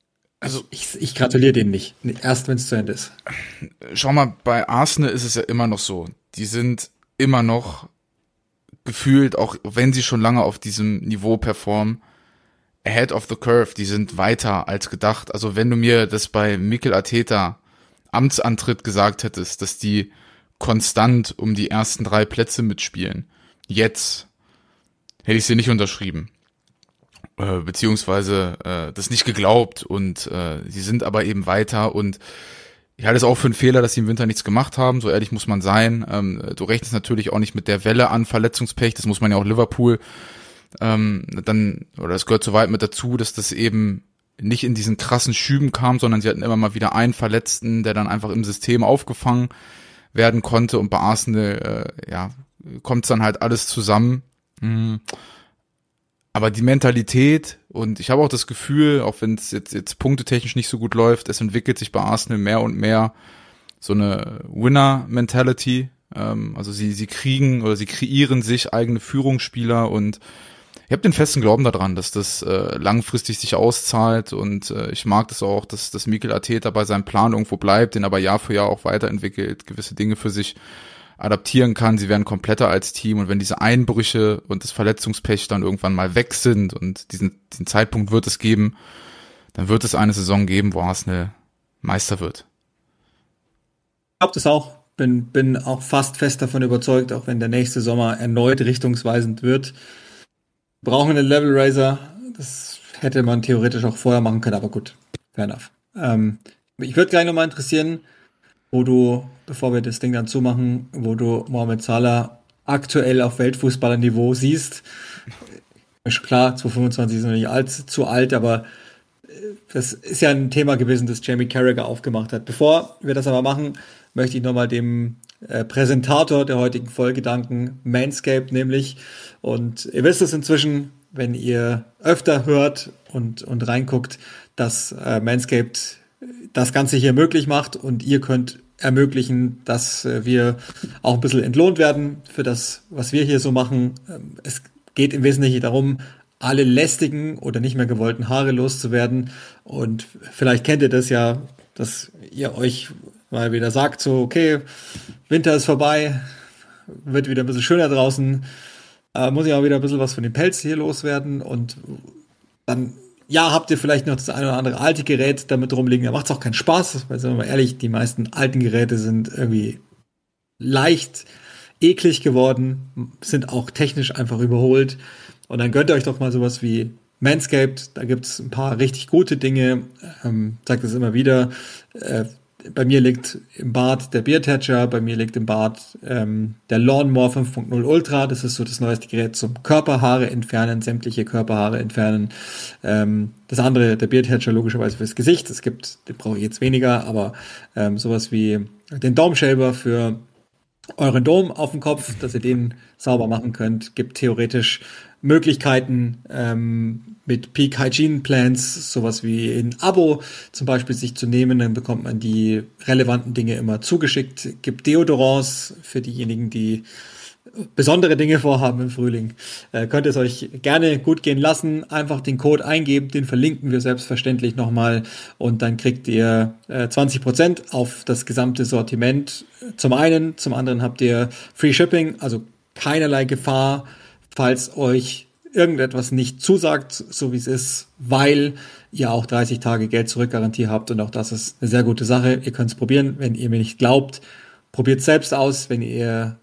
Also ich gratuliere denen nicht. Erst wenn es zu Ende ist. schau mal, bei Arsenal ist es ja immer noch so. Die sind immer noch gefühlt, auch wenn sie schon lange auf diesem Niveau performen, ahead of the curve. Die sind weiter als gedacht. Also wenn du mir das bei Mikel Arteta Amtsantritt gesagt hättest, dass die konstant um die ersten 3 Plätze mitspielen, jetzt hätte ich sie nicht unterschrieben. Beziehungsweise das nicht geglaubt und sie sind aber eben weiter und ich halte es auch für einen Fehler, dass sie im Winter nichts gemacht haben, so ehrlich muss man sein. Du rechnest natürlich auch nicht mit der Welle an Verletzungspech, das muss man ja auch Liverpool oder es gehört so weit mit dazu, dass das eben nicht in diesen krassen Schüben kam, sondern sie hatten immer mal wieder einen Verletzten, der dann einfach im System aufgefangen werden konnte und bei Arsenal kommt es dann halt alles zusammen. Aber die Mentalität und ich habe auch das Gefühl, auch wenn es jetzt punktetechnisch nicht so gut läuft, es entwickelt sich bei Arsenal mehr und mehr so eine Winner-Mentality. Also sie kriegen oder sie kreieren sich eigene Führungsspieler und ich habe den festen Glauben daran, dass das langfristig sich auszahlt und ich mag das auch, dass Mikel Arteta bei seinem Plan irgendwo bleibt, den aber Jahr für Jahr auch weiterentwickelt, gewisse Dinge für sich adaptieren kann, sie werden kompletter als Team und wenn diese Einbrüche und das Verletzungspech dann irgendwann mal weg sind und diesen Zeitpunkt wird es geben, dann wird es eine Saison geben, wo Arsenal Meister wird. Ich glaube das auch. Bin auch fast fest davon überzeugt, auch wenn der nächste Sommer erneut richtungsweisend wird. Wir brauchen einen Level Raiser. Das hätte man theoretisch auch vorher machen können, aber gut, fair enough. Ich würde gleich nochmal interessieren, wo du, bevor wir das Ding dann zumachen, wo du Mohamed Salah aktuell auf Weltfußballerniveau siehst. Ist klar, 2025 ist noch nicht zu alt, aber das ist ja ein Thema gewesen, das Jamie Carragher aufgemacht hat. Bevor wir das aber machen, möchte ich nochmal dem Präsentator der heutigen Folge danken, Manscaped nämlich. Und ihr wisst es inzwischen, wenn ihr öfter hört und reinguckt, dass Manscaped das Ganze hier möglich macht und ihr könnt ermöglichen, dass wir auch ein bisschen entlohnt werden für das, was wir hier so machen. Es geht im Wesentlichen darum, alle lästigen oder nicht mehr gewollten Haare loszuwerden. Und vielleicht kennt ihr das ja, dass ihr euch mal wieder sagt, so, okay, Winter ist vorbei, wird wieder ein bisschen schöner draußen, muss ich auch wieder ein bisschen was von dem Pelz hier loswerden und dann habt ihr vielleicht noch das eine oder andere alte Gerät damit rumliegen, da macht es auch keinen Spaß, weil, sind wir mal ehrlich, die meisten alten Geräte sind irgendwie leicht eklig geworden, sind auch technisch einfach überholt und dann gönnt ihr euch doch mal sowas wie Manscaped, da gibt es ein paar richtig gute Dinge, sagt es immer wieder, bei mir liegt im Bad der Beardcatcher, bei mir liegt im Bad der Lawnmower 5.0 Ultra. Das ist so das neueste Gerät zum Körperhaare entfernen, sämtliche Körperhaare entfernen. Das andere, der Beardcatcher, logischerweise fürs Gesicht. Den brauche ich jetzt weniger, aber sowas wie den Domeshaver für euren Dom auf dem Kopf, dass ihr den sauber machen könnt, gibt theoretisch Möglichkeiten mit Peak Hygiene Plans, sowas wie ein Abo zum Beispiel sich zu nehmen, dann bekommt man die relevanten Dinge immer zugeschickt, gibt Deodorants für diejenigen, die besondere Dinge vorhaben im Frühling. Könnt ihr es euch gerne gut gehen lassen, einfach den Code eingeben, den verlinken wir selbstverständlich nochmal und dann kriegt ihr 20% auf das gesamte Sortiment. Zum anderen habt ihr Free Shipping, also keinerlei Gefahr, falls euch irgendetwas nicht zusagt, so wie es ist, weil ihr auch 30 Tage Geld-Zurück-Garantie habt und auch das ist eine sehr gute Sache. Ihr könnt es probieren, wenn ihr mir nicht glaubt. Probiert es selbst aus, wenn ihr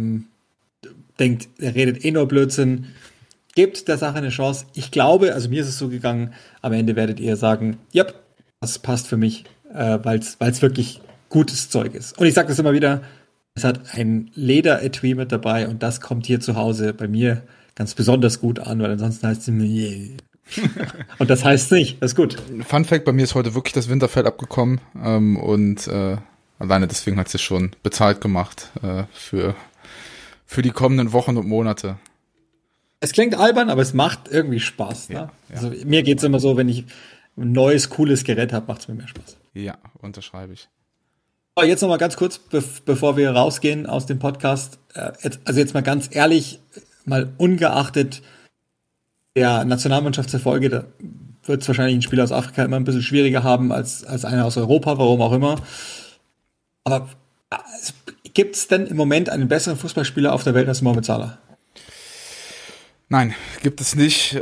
denkt, er redet eh nur Blödsinn. Gebt der Sache eine Chance. Ich glaube, also mir ist es so gegangen, am Ende werdet ihr sagen, ja, das passt für mich, weil es wirklich gutes Zeug ist. Und ich sage das immer wieder, es hat ein Leder-Etui mit dabei und das kommt hier zu Hause bei mir ganz besonders gut an, weil ansonsten heißt es yeah. Und das heißt nicht, das ist gut. Fun Fact, bei mir ist heute wirklich das Winterfell abgekommen und alleine deswegen hat es schon bezahlt gemacht für die kommenden Wochen und Monate. Es klingt albern, aber es macht irgendwie Spaß. Ja, ne? ja. Also mir geht es immer so, wenn ich ein neues, cooles Gerät habe, macht es mir mehr Spaß. Ja, unterschreibe ich. Aber jetzt noch mal ganz kurz, bevor wir rausgehen aus dem Podcast. Jetzt mal ganz ehrlich, mal ungeachtet der Nationalmannschaftserfolge, wird es wahrscheinlich ein Spieler aus Afrika immer ein bisschen schwieriger haben als einer aus Europa, warum auch immer. Aber gibt es denn im Moment einen besseren Fußballspieler auf der Welt als Mohamed Salah? Nein, gibt es nicht.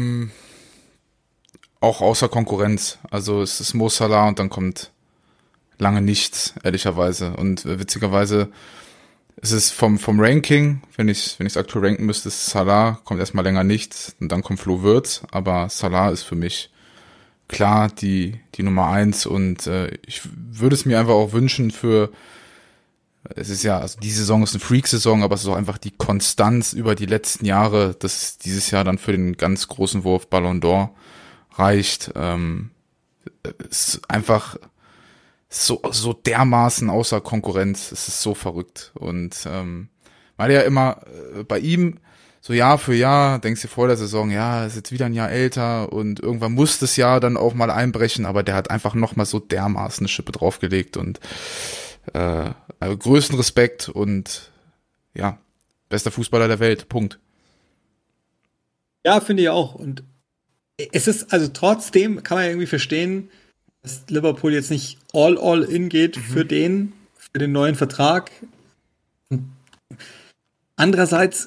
Auch außer Konkurrenz. Also es ist Mo Salah und dann kommt lange nichts, ehrlicherweise. Und witzigerweise ist es vom Ranking, wenn ich es aktuell ranken müsste, ist Salah, kommt erstmal länger nichts und dann kommt Flo Wirtz. Aber Salah ist für mich klar die Nummer 1 und ich würde es mir einfach auch wünschen es ist ja, also die Saison ist eine Freak-Saison, aber es ist auch einfach die Konstanz über die letzten Jahre, dass dieses Jahr dann für den ganz großen Wurf Ballon d'Or reicht. Es ist einfach so dermaßen außer Konkurrenz. Es ist so verrückt. Und weil ja immer bei ihm so Jahr für Jahr, denkst du vor der Saison, ja, ist jetzt wieder ein Jahr älter und irgendwann muss das Jahr dann auch mal einbrechen, aber der hat einfach nochmal so dermaßen eine Schippe draufgelegt und also größten Respekt und ja, bester Fußballer der Welt, Punkt. Ja, finde ich auch. Und es ist, also trotzdem kann man irgendwie verstehen, dass Liverpool jetzt nicht all in geht für den neuen Vertrag. Und andererseits,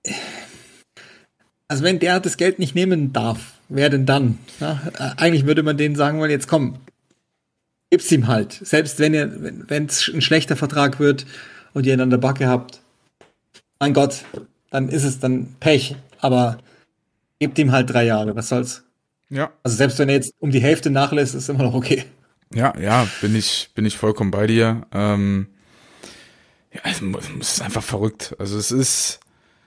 also wenn der das Geld nicht nehmen darf, wer denn dann? Ja, eigentlich würde man denen sagen wollen, jetzt komm, gib's ihm halt. Selbst wenn es ein schlechter Vertrag wird und ihr ihn an der Backe habt, mein Gott, dann ist es dann Pech. Aber gebt ihm halt 3 Jahre, was soll's? Ja. Also selbst wenn er jetzt um die Hälfte nachlässt, ist immer noch okay. Ja, bin ich vollkommen bei dir. Ja, es ist einfach verrückt. Also das ist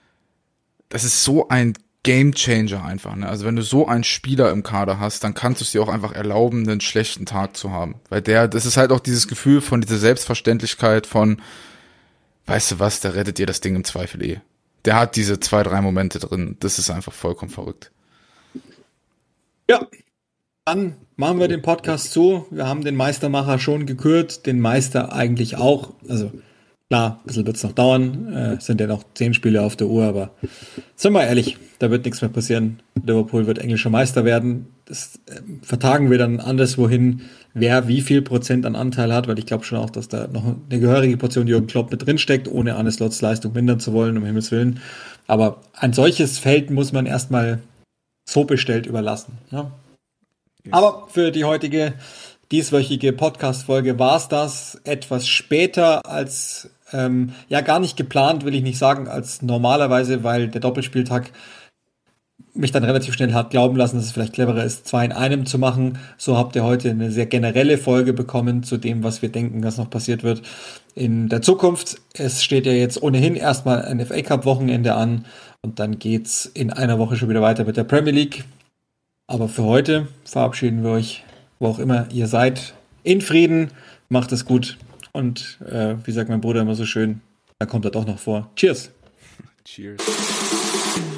so ein Gamechanger einfach. Ne? Also wenn du so einen Spieler im Kader hast, dann kannst du es dir auch einfach erlauben, einen schlechten Tag zu haben. Weil das ist halt auch dieses Gefühl von dieser Selbstverständlichkeit von, weißt du was, der rettet dir das Ding im Zweifel eh. Der hat diese 2, 3 Momente drin. Das ist einfach vollkommen verrückt. Ja, dann machen wir den Podcast zu. Wir haben den Meistermacher schon gekürt, den Meister eigentlich auch. Also klar, ein bisschen wird es noch dauern. Sind ja noch 10 Spiele auf der Uhr, aber sind wir ehrlich, da wird nichts mehr passieren. Liverpool wird englischer Meister werden. Das vertagen wir dann anderswohin, wer wie viel Prozent an Anteil hat, weil ich glaube schon auch, dass da noch eine gehörige Portion Jürgen Klopp mit drin steckt, ohne Arne Slots Leistung mindern zu wollen, um Himmels Willen. Aber ein solches Feld muss man erstmal so bestellt überlassen. Ja. Yes. Aber für die heutige dieswöchige Podcast-Folge war es das etwas später als, gar nicht geplant, will ich nicht sagen, als normalerweise, weil der Doppelspieltag mich dann relativ schnell hat glauben lassen, dass es vielleicht cleverer ist, 2 in einem zu machen. So habt ihr heute eine sehr generelle Folge bekommen zu dem, was wir denken, was noch passiert wird in der Zukunft. Es steht ja jetzt ohnehin erstmal ein FA-Cup-Wochenende an und dann geht's in einer Woche schon wieder weiter mit der Premier League. Aber für heute verabschieden wir euch, wo auch immer ihr seid, in Frieden. Macht es gut und wie sagt mein Bruder immer so schön, da kommt er doch noch vor. Cheers! Cheers!